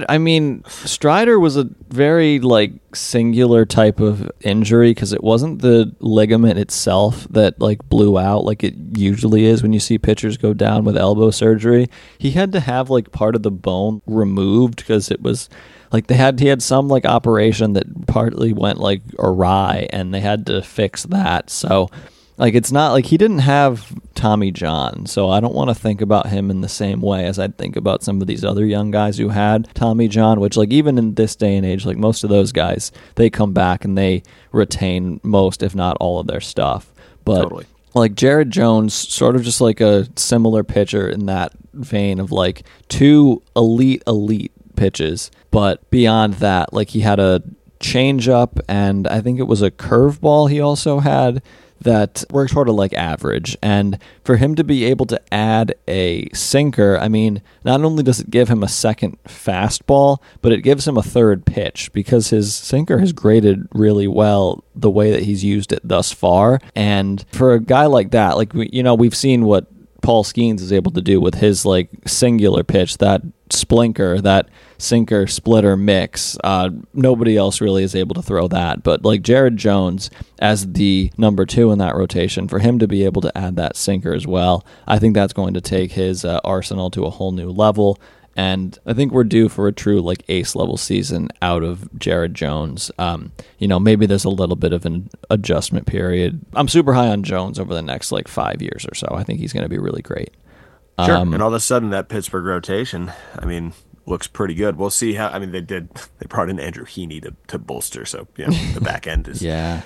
Strider was a very singular type of injury because it wasn't the ligament itself that blew out like it usually is when you see pitchers go down with elbow surgery. He had to have part of the bone removed because it was he had some operation that partly went awry, and they had to fix that. So it's not he didn't have Tommy John, so I don't want to think about him in the same way as I'd think about some of these other young guys who had Tommy John, which even in this day and age, most of those guys, they come back and they retain most, if not all of their stuff. But totally. Jared Jones, sort of just a similar pitcher in that vein of 2 elite pitches, but beyond that, he had a changeup and I think it was a curveball he also had that worked sort of average. And for him to be able to add a sinker, I mean, not only does it give him a second fastball, but it gives him a third pitch because his sinker has graded really well the way that he's used it thus far. And for a guy like that, we've seen what Paul Skeens is able to do with his singular pitch, that splinker, that sinker splitter mix. Nobody else really is able to throw that. But Jared Jones as the number 2 in that rotation, for him to be able to add that sinker as well, I think that's going to take his arsenal to a whole new level. And I think we're due for a true ace level season out of Jared Jones. Maybe there's a little bit of an adjustment period. I'm super high on Jones over the next 5 years or so. I think he's going to be really great. Sure. And all of a sudden that Pittsburgh rotation, looks pretty good. We'll see how. They brought in Andrew Heaney to bolster, so the back end is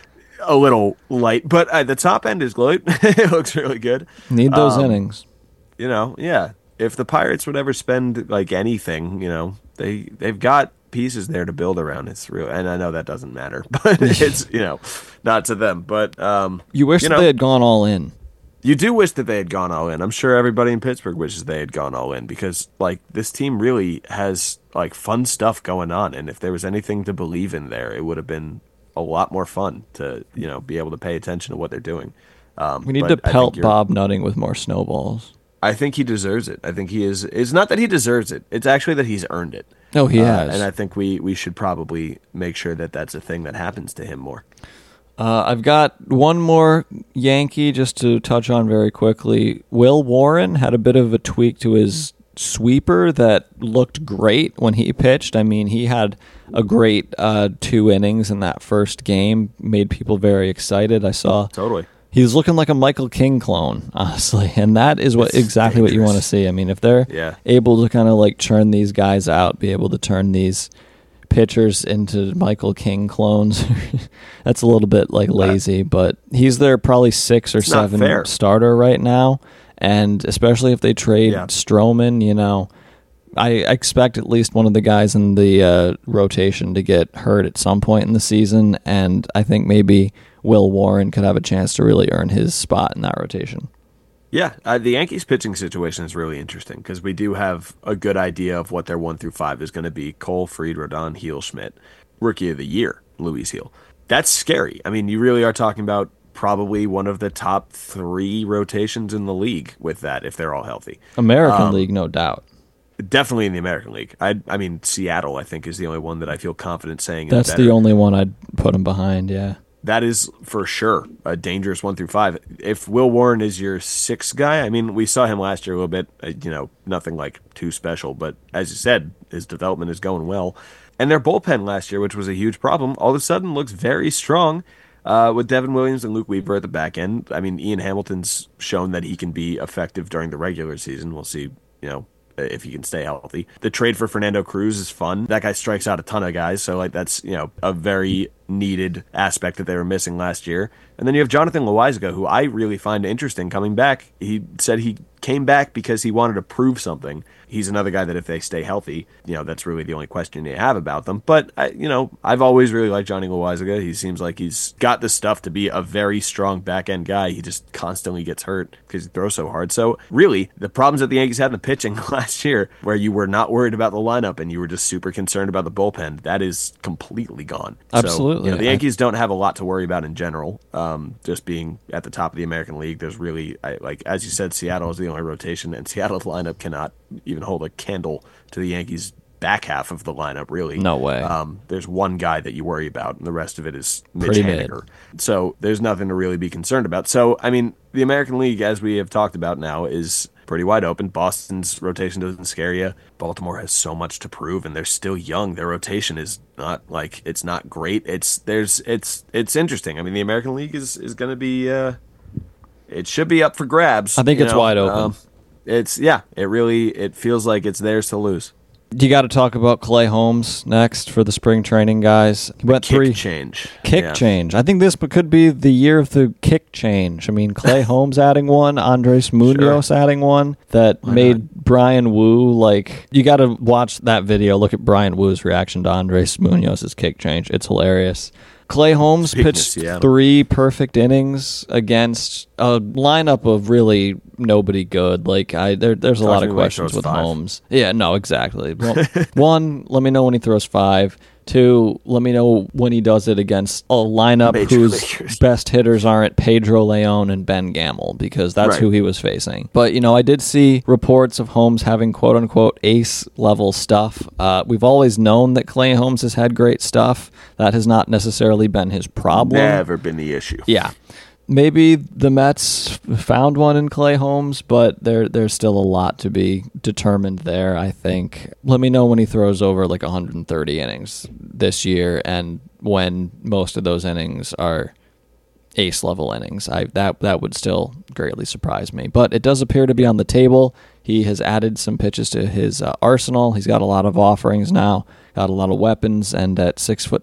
a little light, but the top end is good. It looks really good. Need those innings. Yeah. If the Pirates would ever spend anything, they've got pieces there to build around. It's real, and I know that doesn't matter, but it's not to them. But you wish that they had gone all in. You do wish that they had gone all in. I'm sure everybody in Pittsburgh wishes they had gone all in because this team really has fun stuff going on, and if there was anything to believe in there, it would have been a lot more fun to be able to pay attention to what they're doing. We need to pelt Bob Nutting with more snowballs. I think he deserves it. I think he is. It's not that he deserves it. It's actually that he's earned it. Oh, he has. And I think we should probably make sure that that's a thing that happens to him more. I've got one more Yankee just to touch on very quickly. Will Warren had a bit of a tweak to his sweeper that looked great when he pitched. I mean, he had a great 2 innings in that first game, made people very excited. I saw totally. He was looking like a Michael King clone, honestly, and that is exactly what you want to see. I mean, if they're able to kind of churn these guys out, be able to turn these pitchers into Michael King clones, that's a little bit lazy, but he's their probably 6 or 7 starter right now, and especially if they trade Stroman, I expect at least one of the guys in the rotation to get hurt at some point in the season, and I think maybe Will Warren could have a chance to really earn his spot in that rotation. Yeah, the Yankees pitching situation is really interesting because we do have a good idea of what their 1 through 5 is going to be. Cole, Fried, Rodon, Heel, Schmidt. Rookie of the Year, Luis Gil. That's scary. I mean, you really are talking about probably one of the top 3 rotations in the league with that, if they're all healthy. American League, no doubt. Definitely in the American League. I mean, Seattle, I think, is the only one that I feel confident saying That's is better. the only one I'd put him behind, yeah. That is for sure a dangerous 1 through 5. If Will Warren is your 6th guy, I mean, we saw him last year a little bit, nothing like too special, but as you said, his development is going well. And their bullpen last year, which was a huge problem, all of a sudden looks very strong with Devin Williams and Luke Weaver at the back end. I mean, Ian Hamilton's shown that he can be effective during the regular season. We'll see, if he can stay healthy. The trade for Fernando Cruz is fun. That guy strikes out a ton of guys, so that's a very needed aspect that they were missing last year. And then you have Jonathan Loaizaga, who I really find interesting coming back. He said he came back because he wanted to prove something. He's another guy that if they stay healthy, that's really the only question you have about them. But, I've always really liked Johnny Loaizaga. He seems like he's got the stuff to be a very strong back-end guy. He just constantly gets hurt because he throws so hard. So, really, the problems that the Yankees had in the pitching last year, where you were not worried about the lineup and you were just super concerned about the bullpen, that is completely gone. Absolutely. So, the Yankees don't have a lot to worry about in general. Just being at the top of the American League, there's really, as you said, Seattle is the only rotation, and Seattle's lineup cannot even hold a candle to the Yankees' back half of the lineup, really. No way. There's one guy that you worry about, and the rest of it is Mitch Pretty Haniger. So there's nothing to really be concerned about. So, I mean, the American League, as we have talked about now, is pretty wide open. Boston's rotation doesn't scare you. Baltimore has so much to prove, and they're still young. Their rotation is not it's not great. It's interesting. I mean, the American League is going to be it should be up for grabs. I think it's wide open. It feels like it's theirs to lose. You got to talk about Clay Holmes next for the spring training guys. He went Kick change. Change. I think this could be the year of the kick change. I mean, Clay Holmes adding one, Andres Munoz adding one that made Brian Wu you got to watch that video. Look at Brian Wu's reaction to Andres Munoz's kick change. It's hilarious. Clay Holmes pitched 3 perfect innings against a lineup of really nobody good. There's a lot of questions with 5. Holmes. Yeah, no, exactly. Well, 1, let me know when he throws 5. 2, let me know when he does it against a lineup whose best hitters aren't Pedro Leon and Ben Gamel, because that's who he was facing. But, I did see reports of Holmes having quote-unquote ace-level stuff. We've always known that Clay Holmes has had great stuff. That has not necessarily been his problem. Never been the issue. Yeah. Maybe the Mets found one in Clay Holmes, but there's still a lot to be determined there, I think. Let me know when he throws over 130 innings this year, and when most of those innings are ace-level innings. That would still greatly surprise me. But it does appear to be on the table. He has added some pitches to his arsenal. He's got a lot of offerings now, got a lot of weapons, and at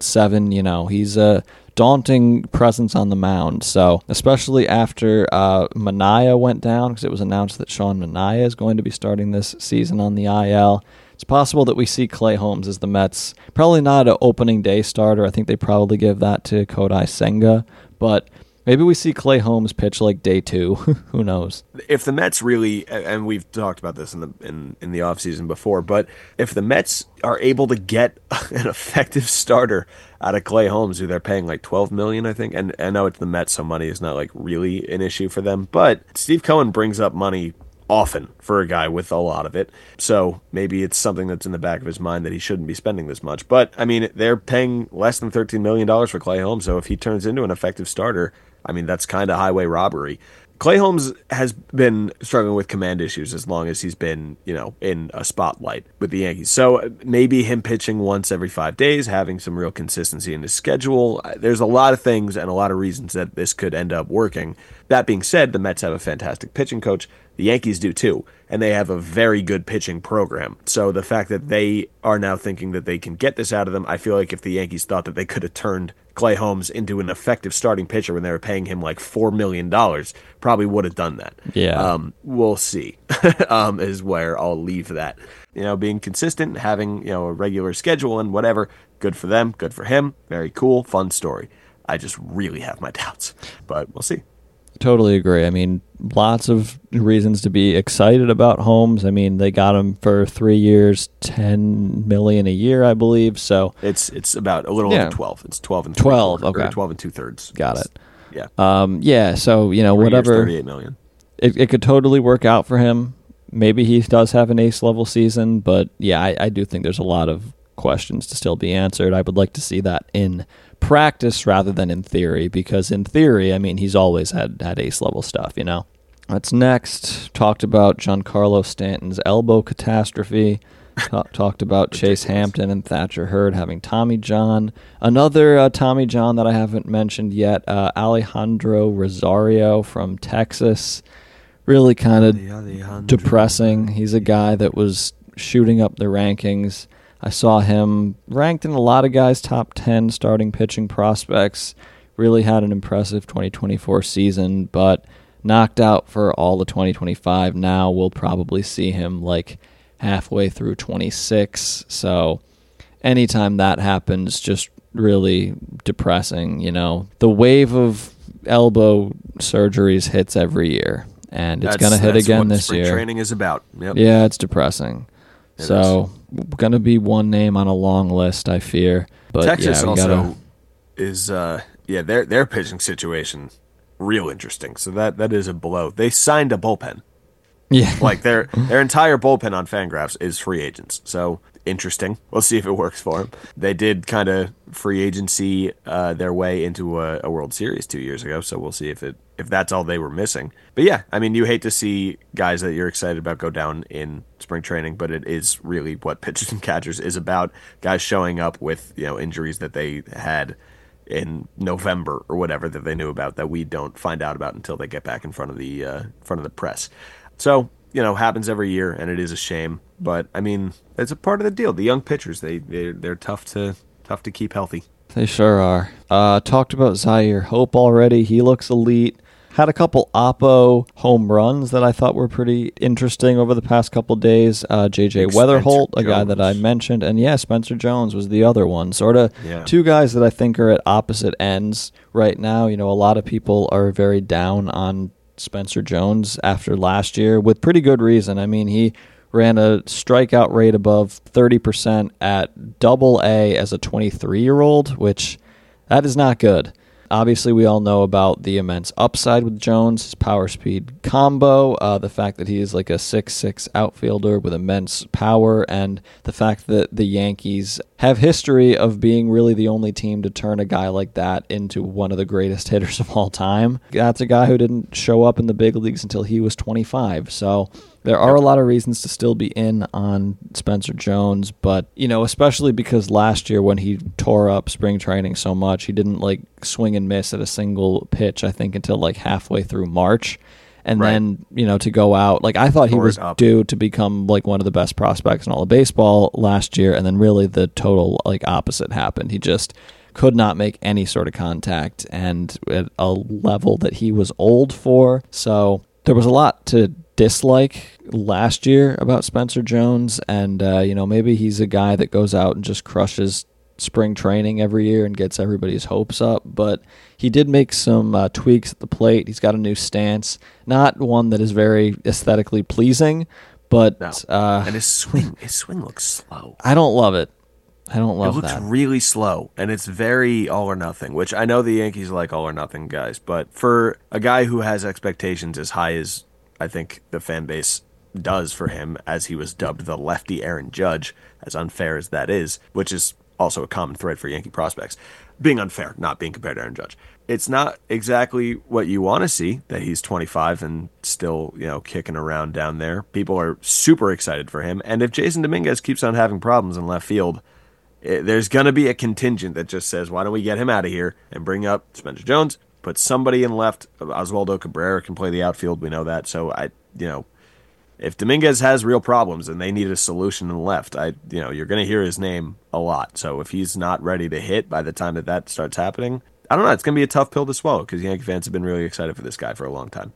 6'7", he's a daunting presence on the mound. So, especially after Manaea went down, because it was announced that Sean Manaea is going to be starting this season on the IL, it's possible that we see Clay Holmes as the Mets. Probably not an opening day starter. I think they probably give that to Kodai Senga, but maybe we see Clay Holmes pitch day 2. Who knows? If the Mets really, and we've talked about this in the offseason before, but if the Mets are able to get an effective starter out of Clay Holmes, who they're paying $12 million, I think, and I know it's the Mets, so money is not really an issue for them, but Steve Cohen brings up money often for a guy with a lot of it. So maybe it's something that's in the back of his mind that he shouldn't be spending this much. But, I mean, they're paying less than $13 million for Clay Holmes, so if he turns into an effective starter, I mean, that's kind of highway robbery. Clay Holmes has been struggling with command issues as long as he's been, in a spotlight with the Yankees. So maybe him pitching once every 5 days, having some real consistency in his schedule. There's a lot of things and a lot of reasons that this could end up working. That being said, the Mets have a fantastic pitching coach. The Yankees do too, and they have a very good pitching program. So the fact that they are now thinking that they can get this out of them, I feel like if the Yankees thought that they could have turned Clay Holmes into an effective starting pitcher when they were paying him $4 million, probably would have done that. Yeah. We'll see, is where I'll leave that. Being consistent, having, a regular schedule and whatever, good for them, good for him, very cool, fun story. I just really have my doubts, but we'll see. totally agree. I mean, lots of reasons to be excited about Holmes. I mean, they got him for 3 years, $10 million a year, I believe. So it's about a little over 12. It's 12 and 12. Okay, Okay, 12 and 2/3. Got it. Yeah. Yeah. So 3 years, whatever. $38 million. It could totally work out for him. Maybe he does have an ace level season, but yeah, I do think there's a lot of questions to still be answered. I would like to see that in practice rather than in theory, because in theory, I mean, he's always had ace level stuff, That's next. Talked about Giancarlo Stanton's elbow catastrophe. Talked about Chase Hampton and Thatcher Hurd having Tommy John. Another Tommy John that I haven't mentioned yet, Alejandro Rosario from Texas. Really kind of depressing. He's a guy that was shooting up the rankings. I saw him ranked in a lot of guys' top 10 starting pitching prospects. Really had an impressive 2024 season, but knocked out for all of 2025. Now we'll probably see him like halfway through 26. So anytime that happens, just really depressing. The wave of elbow surgeries hits every year, and it's going to hit again this year. Spring training is about. Yep. Yeah, it's depressing. So going to be one name on a long list, I fear. But Texas also is their pitching situation real interesting. So that is a blow. They signed a bullpen. Yeah. Like their entire bullpen on Fangraphs is free agents. So interesting. We'll see if it works for them. They did kind of free agency their way into a World Series 2 years ago. So we'll see if that's all they were missing. But yeah, I mean, you hate to see guys that you're excited about go down in spring training, but it is really what pitchers and catchers is about. Guys showing up with injuries that they had in November or whatever that they knew about that we don't find out about until they get back in front of the press. So happens every year, and it is a shame. But I mean, it's a part of the deal. The young pitchers, they're tough to keep healthy. They sure are. Talked about Zaire Hope already. He looks elite. Had a couple Oppo home runs that I thought were pretty interesting over the past couple days. J.J. Weatherholt, a guy that I mentioned. And yeah, Spencer Jones was the other one. Sort of two guys that I think are at opposite ends right now. A lot of people are very down on Spencer Jones after last year with pretty good reason. I mean, he ran a strikeout rate above 30% at Double-A as a 23-year-old, which that is not good. Obviously, we all know about the immense upside with Jones, his power-speed combo, the fact that he is like a 6'6" outfielder with immense power, and the fact that the Yankees have history of being really the only team to turn a guy like that into one of the greatest hitters of all time. That's a guy who didn't show up in the big leagues until he was 25, so there are a lot of reasons to still be in on Spencer Jones, but, especially because last year when he tore up spring training so much, he didn't, swing and miss at a single pitch, I think, until, halfway through March. And then, to go out, I thought he was due to become, one of the best prospects in all of baseball last year, and then really the total, opposite happened. He just could not make any sort of contact, and at a level that he was old for. So there was a lot to dislike last year about Spencer Jones, and maybe he's a guy that goes out and just crushes spring training every year and gets everybody's hopes up, but he did make some tweaks at the plate. He's got a new stance, not one that is very aesthetically pleasing, but and his swing looks slow. I don't love it. I don't love that. It looks really slow, and it's very all or nothing, which I know the Yankees like all or nothing guys, but for a guy who has expectations as high as I think the fan base does for him, as he was dubbed the lefty Aaron Judge, as unfair as that is, which is also a common thread for Yankee prospects, being unfair, not being compared to Aaron Judge. It's not exactly what you want to see, that he's 25 and still, kicking around down there. People are super excited for him, and if Jason Dominguez keeps on having problems in left field, there's going to be a contingent that just says, why don't we get him out of here and bring up Spencer Jones, put somebody in left. Oswaldo Cabrera can play the outfield. We know that. So if Dominguez has real problems and they need a solution in left, you're going to hear his name a lot. So if he's not ready to hit by the time that starts happening, I don't know. It's going to be a tough pill to swallow because Yankee fans have been really excited for this guy for a long time.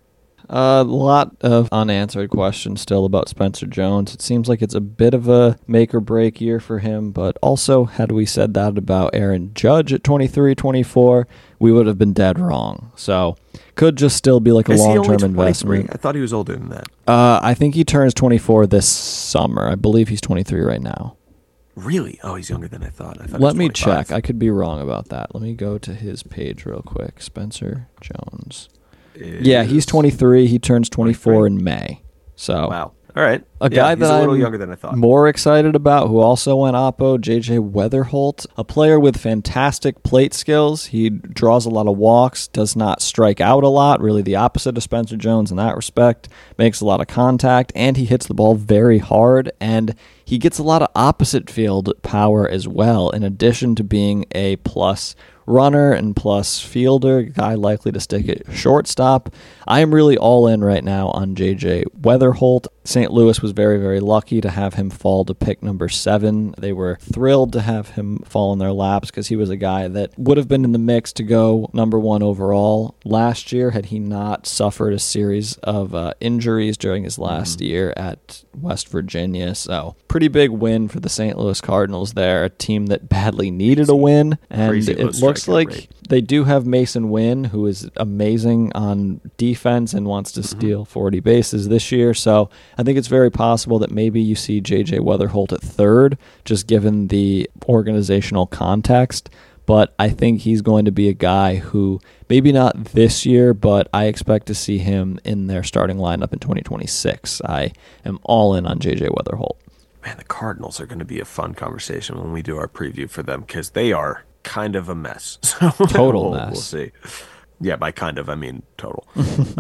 A lot of unanswered questions still about Spencer Jones. It seems like it's a bit of a make or break year for him, but also, had we said that about Aaron Judge at 23, 24, we would have been dead wrong. So, could just still be like a Is he only long-term 23? investment. I thought he was older than that. I think he turns 24 this summer. I believe he's 23 right now. Really? Oh, he's younger than I thought. He Let was me 25. check. I could be wrong about that. Let me go to his page real quick. Spencer Jones. Yeah, he's 23. He turns 24 in May. So, Wow. All right. a guy he's that a little I'm younger than I thought. more excited about, who also went Oppo, JJ Weatherholt, a player with fantastic plate skills. He draws a lot of walks, does not strike out a lot, really the opposite of Spencer Jones in that respect, makes a lot of contact, and he hits the ball very hard, and he gets a lot of opposite field power as well, in addition to being a plus runner and plus fielder, guy likely to stick at shortstop. I am really all in right now on JJ Weatherholt. St. Louis was very, very lucky to have him fall to pick number 7. They were thrilled to have him fall in their laps because he was a guy that would have been in the mix to go number 1 overall last year had he not suffered a series of injuries during his last year at West Virginia. So pretty big win for the St. Louis Cardinals there, a team that badly needed a win. And Crazy low it looks strikeout like rate. they do have Mason Wynn, who is amazing on defense and wants to steal 40 bases this year. So I think it's very possible that maybe you see J.J. Weatherholt at third, just given the organizational context. But I think he's going to be a guy who, maybe not this year, but I expect to see him in their starting lineup in 2026. I am all in on J.J. Weatherholt. Man, the Cardinals are going to be a fun conversation when we do our preview for them because they are kind of a mess. So Total we'll mess. see. Yeah, by kind of, I mean total.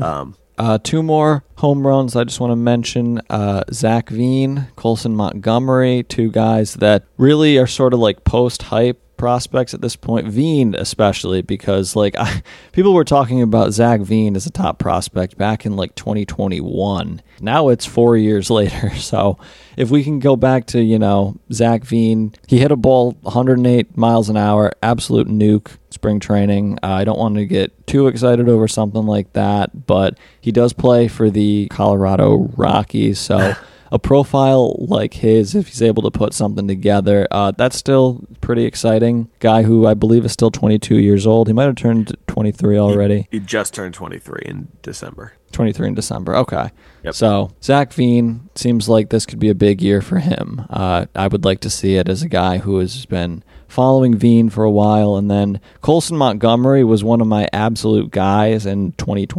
2 more home runs I just want to mention. Zach Veen, Colson Montgomery, 2 guys that really are sort of like post-hype prospects at this point. Veen especially, because people were talking about Zach Veen as a top prospect back in 2021. Now it's 4 years later. So if we can go back to, Zach Veen, he hit a ball 108 miles an hour, absolute nuke, spring training. I don't want to get too excited over something like that, but he does play for the Colorado Rockies. So a profile like his, if he's able to put something together, that's still pretty exciting. Guy who I believe is still 22 years old. He might have turned 23 already. He just turned 23 in December. 23 in December. Okay. Yep. So Zach Veen seems like this could be a big year for him. I would like to see it as a guy who has been following Veen for a while. And then Colson Montgomery was one of my absolute guys in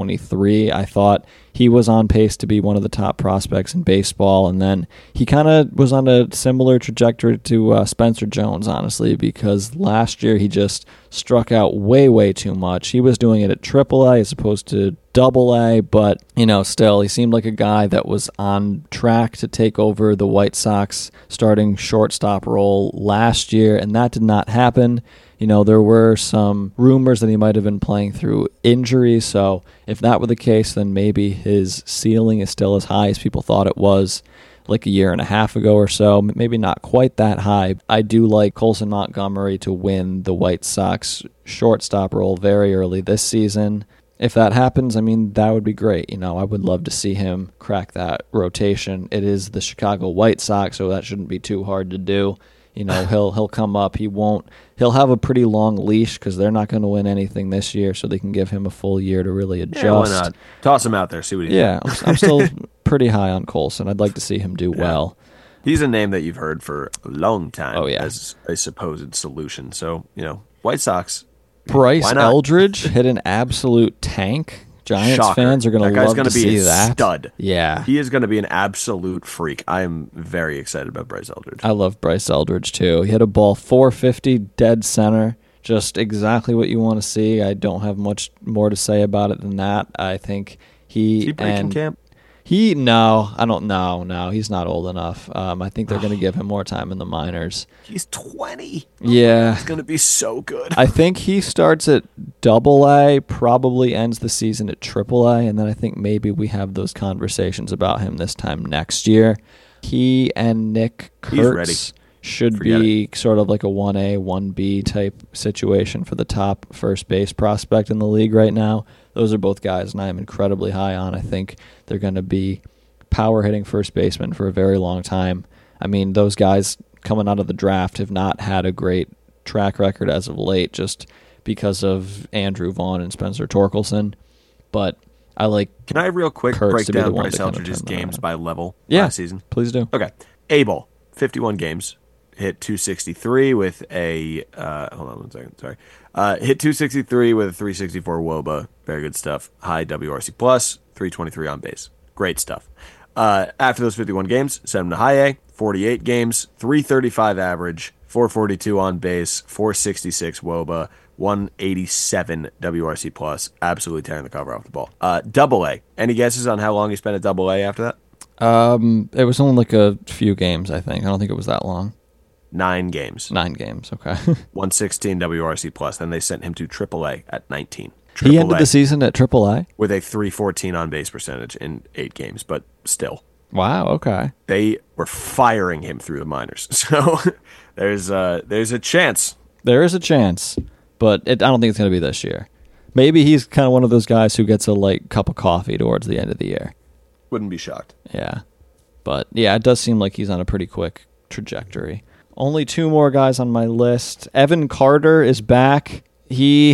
2023. I thought he was on pace to be one of the top prospects in baseball. And then he kind of was on a similar trajectory to Spencer Jones, honestly, because last year he just struck out way, way too much. He was doing it at AAA as opposed to AA, but, still, he seemed like a guy that was on track to take over the White Sox starting shortstop role last year, and that did not happen. There were some rumors that he might have been playing through injuries, so if that were the case, then maybe his ceiling is still as high as people thought it was like a year and a half ago or so. Maybe not quite that high. I do like Colson Montgomery to win the White Sox shortstop role very early this season. If that happens, that would be great. I would love to see him crack that rotation. It is the Chicago White Sox, so that shouldn't be too hard to do. He'll come up. He'll have a pretty long leash because they're not going to win anything this year, so they can give him a full year to really adjust. Yeah, why not? Toss him out there, see what he does. I'm still pretty high on Colson. I'd like to see him do well. He's a name that you've heard for a long time Oh, yeah. as a supposed solution. So, White Sox. Bryce why not? Eldridge hit an absolute tank. Giants Shocker. fans are going That to guy's love gonna to be see a that. stud. Yeah. He is going to be an absolute freak. I am very excited about Bryce Eldridge. I love Bryce Eldridge too. He hit a ball 450 dead center. Just exactly what you want to see. I don't have much more to say about it than that. I think Is he breaking camp? I don't know. No, he's not old enough. I think they're going to give him more time in the minors. He's 20. Yeah. He's going to be so good. I think he starts at AA, probably ends the season at AAA, and then I think maybe we have those conversations about him this time next year. He and Nick He's ready. Kurtz should be sort of like a 1A, 1B type situation for the top first base prospect in the league right now. Those are both guys, and I am incredibly high on. I think they're going to be power hitting first baseman for a very long time. I mean, those guys coming out of the draft have not had a great track record as of late, just because of Andrew Vaughn and Spencer Torkelson. But I like. Can I real quick Kurtz break to be the down one Bryce to kind of Eltridge's turn that games around. by level Yeah, last season? please do. Okay. A-ball, 51 games. Hit 263 with a hold on one second, sorry. Hit 263 with a 364 WOBA. Very good stuff. High WRC plus, 323 on base. Great stuff. After those 51 games, sent him to high A, 48 games, 335 average, 442 on base, 466 WOBA, 187 WRC plus. Absolutely tearing the cover off the ball. Double A. Any guesses on how long he spent at Double A after that? It was only like a few games, I think. I don't think it was that long. 9 games. 9 games, okay. 116 WRC plus. Then they sent him to AAA at 19. He ended AAA the season at AAA? with a 314 on base percentage in 8 games, but still. Wow, okay. They were firing him through the minors. So there's a chance. There is a chance, but I don't think it's going to be this year. Maybe he's kind of one of those guys who gets a light cup of coffee towards the end of the year. Wouldn't be shocked. Yeah. But, yeah, it does seem like he's on a pretty quick trajectory. Only 2 more guys on my list. Evan Carter is back. I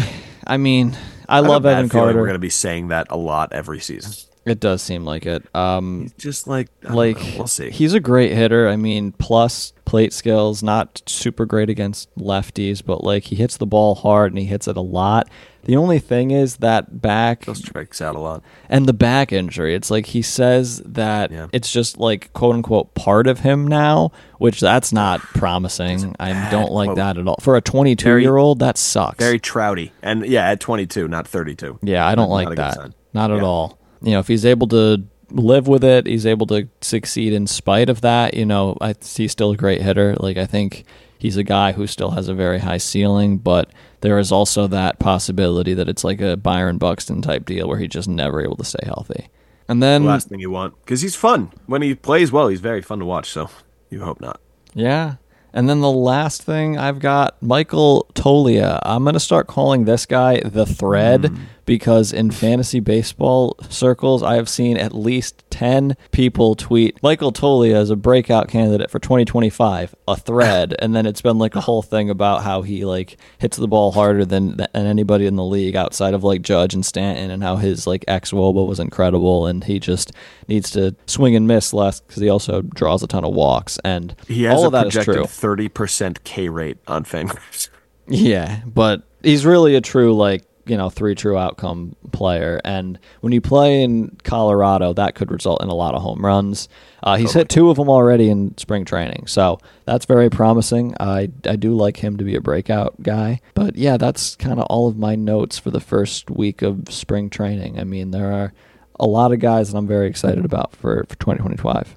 love Evan Carter. We're going to be saying that a lot every season. It does seem like it. Just like, I don't know. We'll see. He's a great hitter. I mean, plus plate skills, not super great against lefties, but like he hits the ball hard and he hits it a lot. The only thing is that back Those strikes out a lot. and the back injury. It's like he says that it's just like quote unquote part of him now, which that's not promising. I don't like quote. that at all. For a 22-year-old, that sucks. Very trouty. And yeah, at 22, not 32. Yeah, I don't Not like a good that. sign. Not at Yeah. all. You know, if he's able to live with it, he's able to succeed in spite of that, you know, he's still a great hitter. Like, I think he's a guy who still has a very high ceiling, but there is also that possibility that it's like a Byron Buxton type deal where he's just never able to stay healthy. And then, The last thing you want. Because he's fun. When he plays well, he's very fun to watch, so you hope not. yeah. And then the last thing I've got, Michael Tolia. I'm going to start calling this guy the Thread because in fantasy baseball circles, I have seen at least 10 people tweet Michael Tolia as a breakout candidate for 2025, a thread. And then it's been like a whole thing about how he like hits the ball harder than anybody in the league outside of like Judge and Stanton, and how his like ex-Woba was incredible and he just needs to swing and miss less because he also draws a ton of walks. And He has all a of that is projected true. 30% K rate on Fangraphs. Yeah, but he's really a true, like, you know, 3 true outcome player. And when you play in Colorado, that could result in a lot of home runs. He's hit 2 of them already in spring training, so that's very promising. I do like him to be a breakout guy. But yeah, that's kind of all of my notes for the first week of spring training. I mean, there are a lot of guys that I'm very excited about for 2025.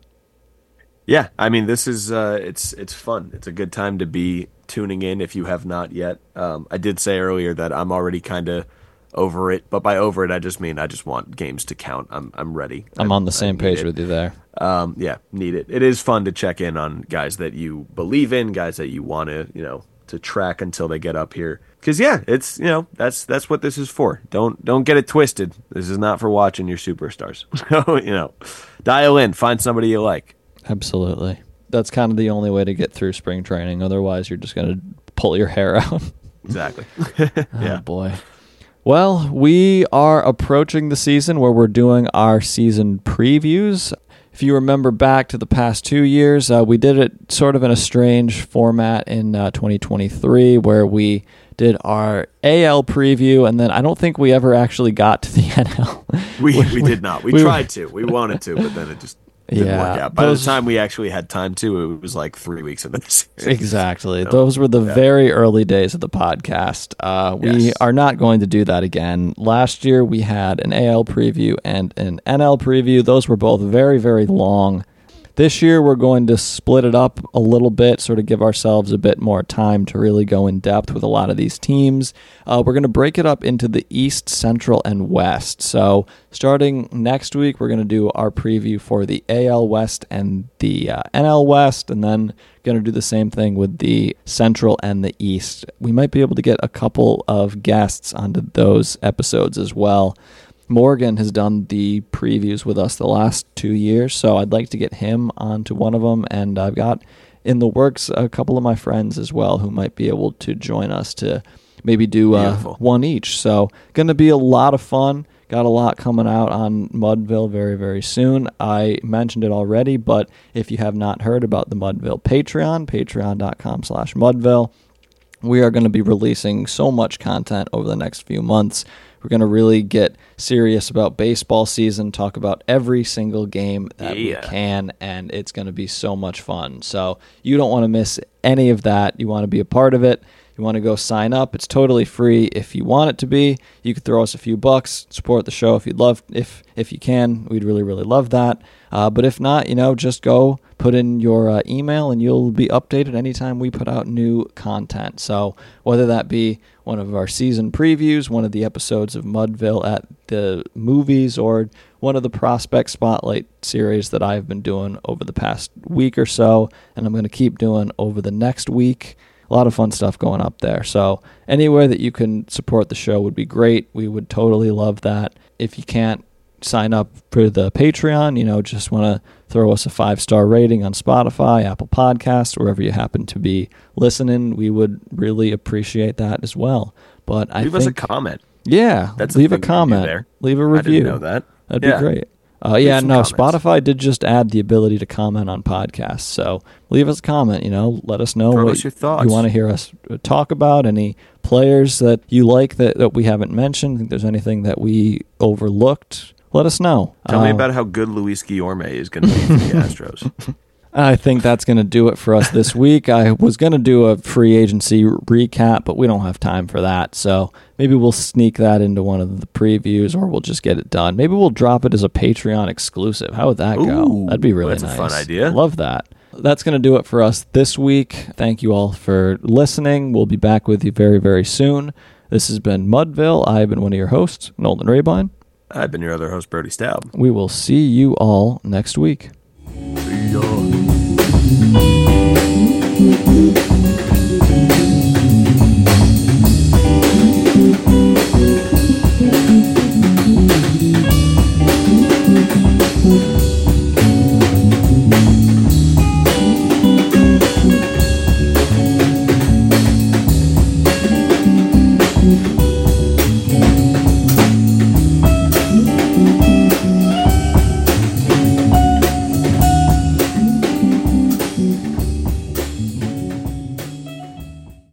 Yeah, I mean, this is it's fun. It's a good time to be tuning in if you have not yet. I did say earlier that I'm already kind of over it, but by over it, I just mean I just want games to count. I'm ready. I'm on the I same need page it. with you there. Yeah, need it. It is fun to check in on guys that you believe in, guys that you want to, to track until they get up here. Because yeah, it's that's what this is for. Don't get it twisted. This is not for watching your superstars. So dial in, find somebody you like. Absolutely. That's kind of the only way to get through spring training. Otherwise, you're just going to pull your hair out. Exactly. Oh, boy. Well, we are approaching the season where we're doing our season previews. If you remember back to the past 2 years, we did it sort of in a strange format in 2023 where we did our AL preview, and then I don't think we ever actually got to the NL. We did not. We tried to. We wanted to, but then it just didn't work out. By the time we actually had time to, it was like 3 weeks into the season. Exactly. Those were the very early days of the podcast. We are not going to do that again. Last year, we had an AL preview and an NL preview. Those were both very, very long. This year, we're going to split it up a little bit, sort of give ourselves a bit more time to really go in depth with a lot of these teams. We're going to break it up into the East, Central, and West. So starting next week, we're going to do our preview for the AL West and the NL West, and then going to do the same thing with the Central and the East. We might be able to get a couple of guests onto those episodes as well. Morgan has done the previews with us the last 2 years, so I'd like to get him onto one of them, and I've got in the works a couple of my friends as well who might be able to join us to maybe do one each. So going to be a lot of fun. Got a lot coming out on Mudville very, very soon. I mentioned it already, but if you have not heard about the Mudville Patreon, patreon.com/Mudville, we are going to be releasing so much content over the next few months. We're going to really get serious about baseball season, talk about every single game that we can, and it's going to be so much fun. So you don't want to miss any of that. You want to be a part of it. You want to go sign up. It's totally free. If you want it to be, you could throw us a few bucks, support the show if you'd love. If you can, we'd really, really love that. But if not, just go put in your email and you'll be updated anytime we put out new content. So whether that be one of our season previews, one of the episodes of Mudville at the movies, or one of the Prospect Spotlight series that I've been doing over the past week or so, and I'm going to keep doing over the next week. A lot of fun stuff going up there. So anywhere that you can support the show would be great. We would totally love that. If you can't sign up for the Patreon, just want to throw us a 5-star rating on Spotify, Apple Podcasts, wherever you happen to be listening, we would really appreciate that as well. But leave us a comment. Yeah, leave a comment. Leave a review. I didn't know that. That'd be great. Comments. Spotify did just add the ability to comment on podcasts. So leave us a comment, let us know what your thoughts you want to hear us talk about, any players that you like that we haven't mentioned. Think there's anything that we overlooked. Let us know. Tell me about how good Luis Guillorme is going to be for the Astros. I think that's going to do it for us this week. I was going to do a free agency recap, but we don't have time for that. So maybe we'll sneak that into one of the previews, or we'll just get it done. Maybe we'll drop it as a Patreon exclusive. How would that go? That'd be really nice. That's a fun idea. Love that. That's going to do it for us this week. Thank you all for listening. We'll be back with you very, very soon. This has been Mudville. I've been one of your hosts, Nolan Rabine. I've been your other host, Brody Staub. We will see you all next week. See ya.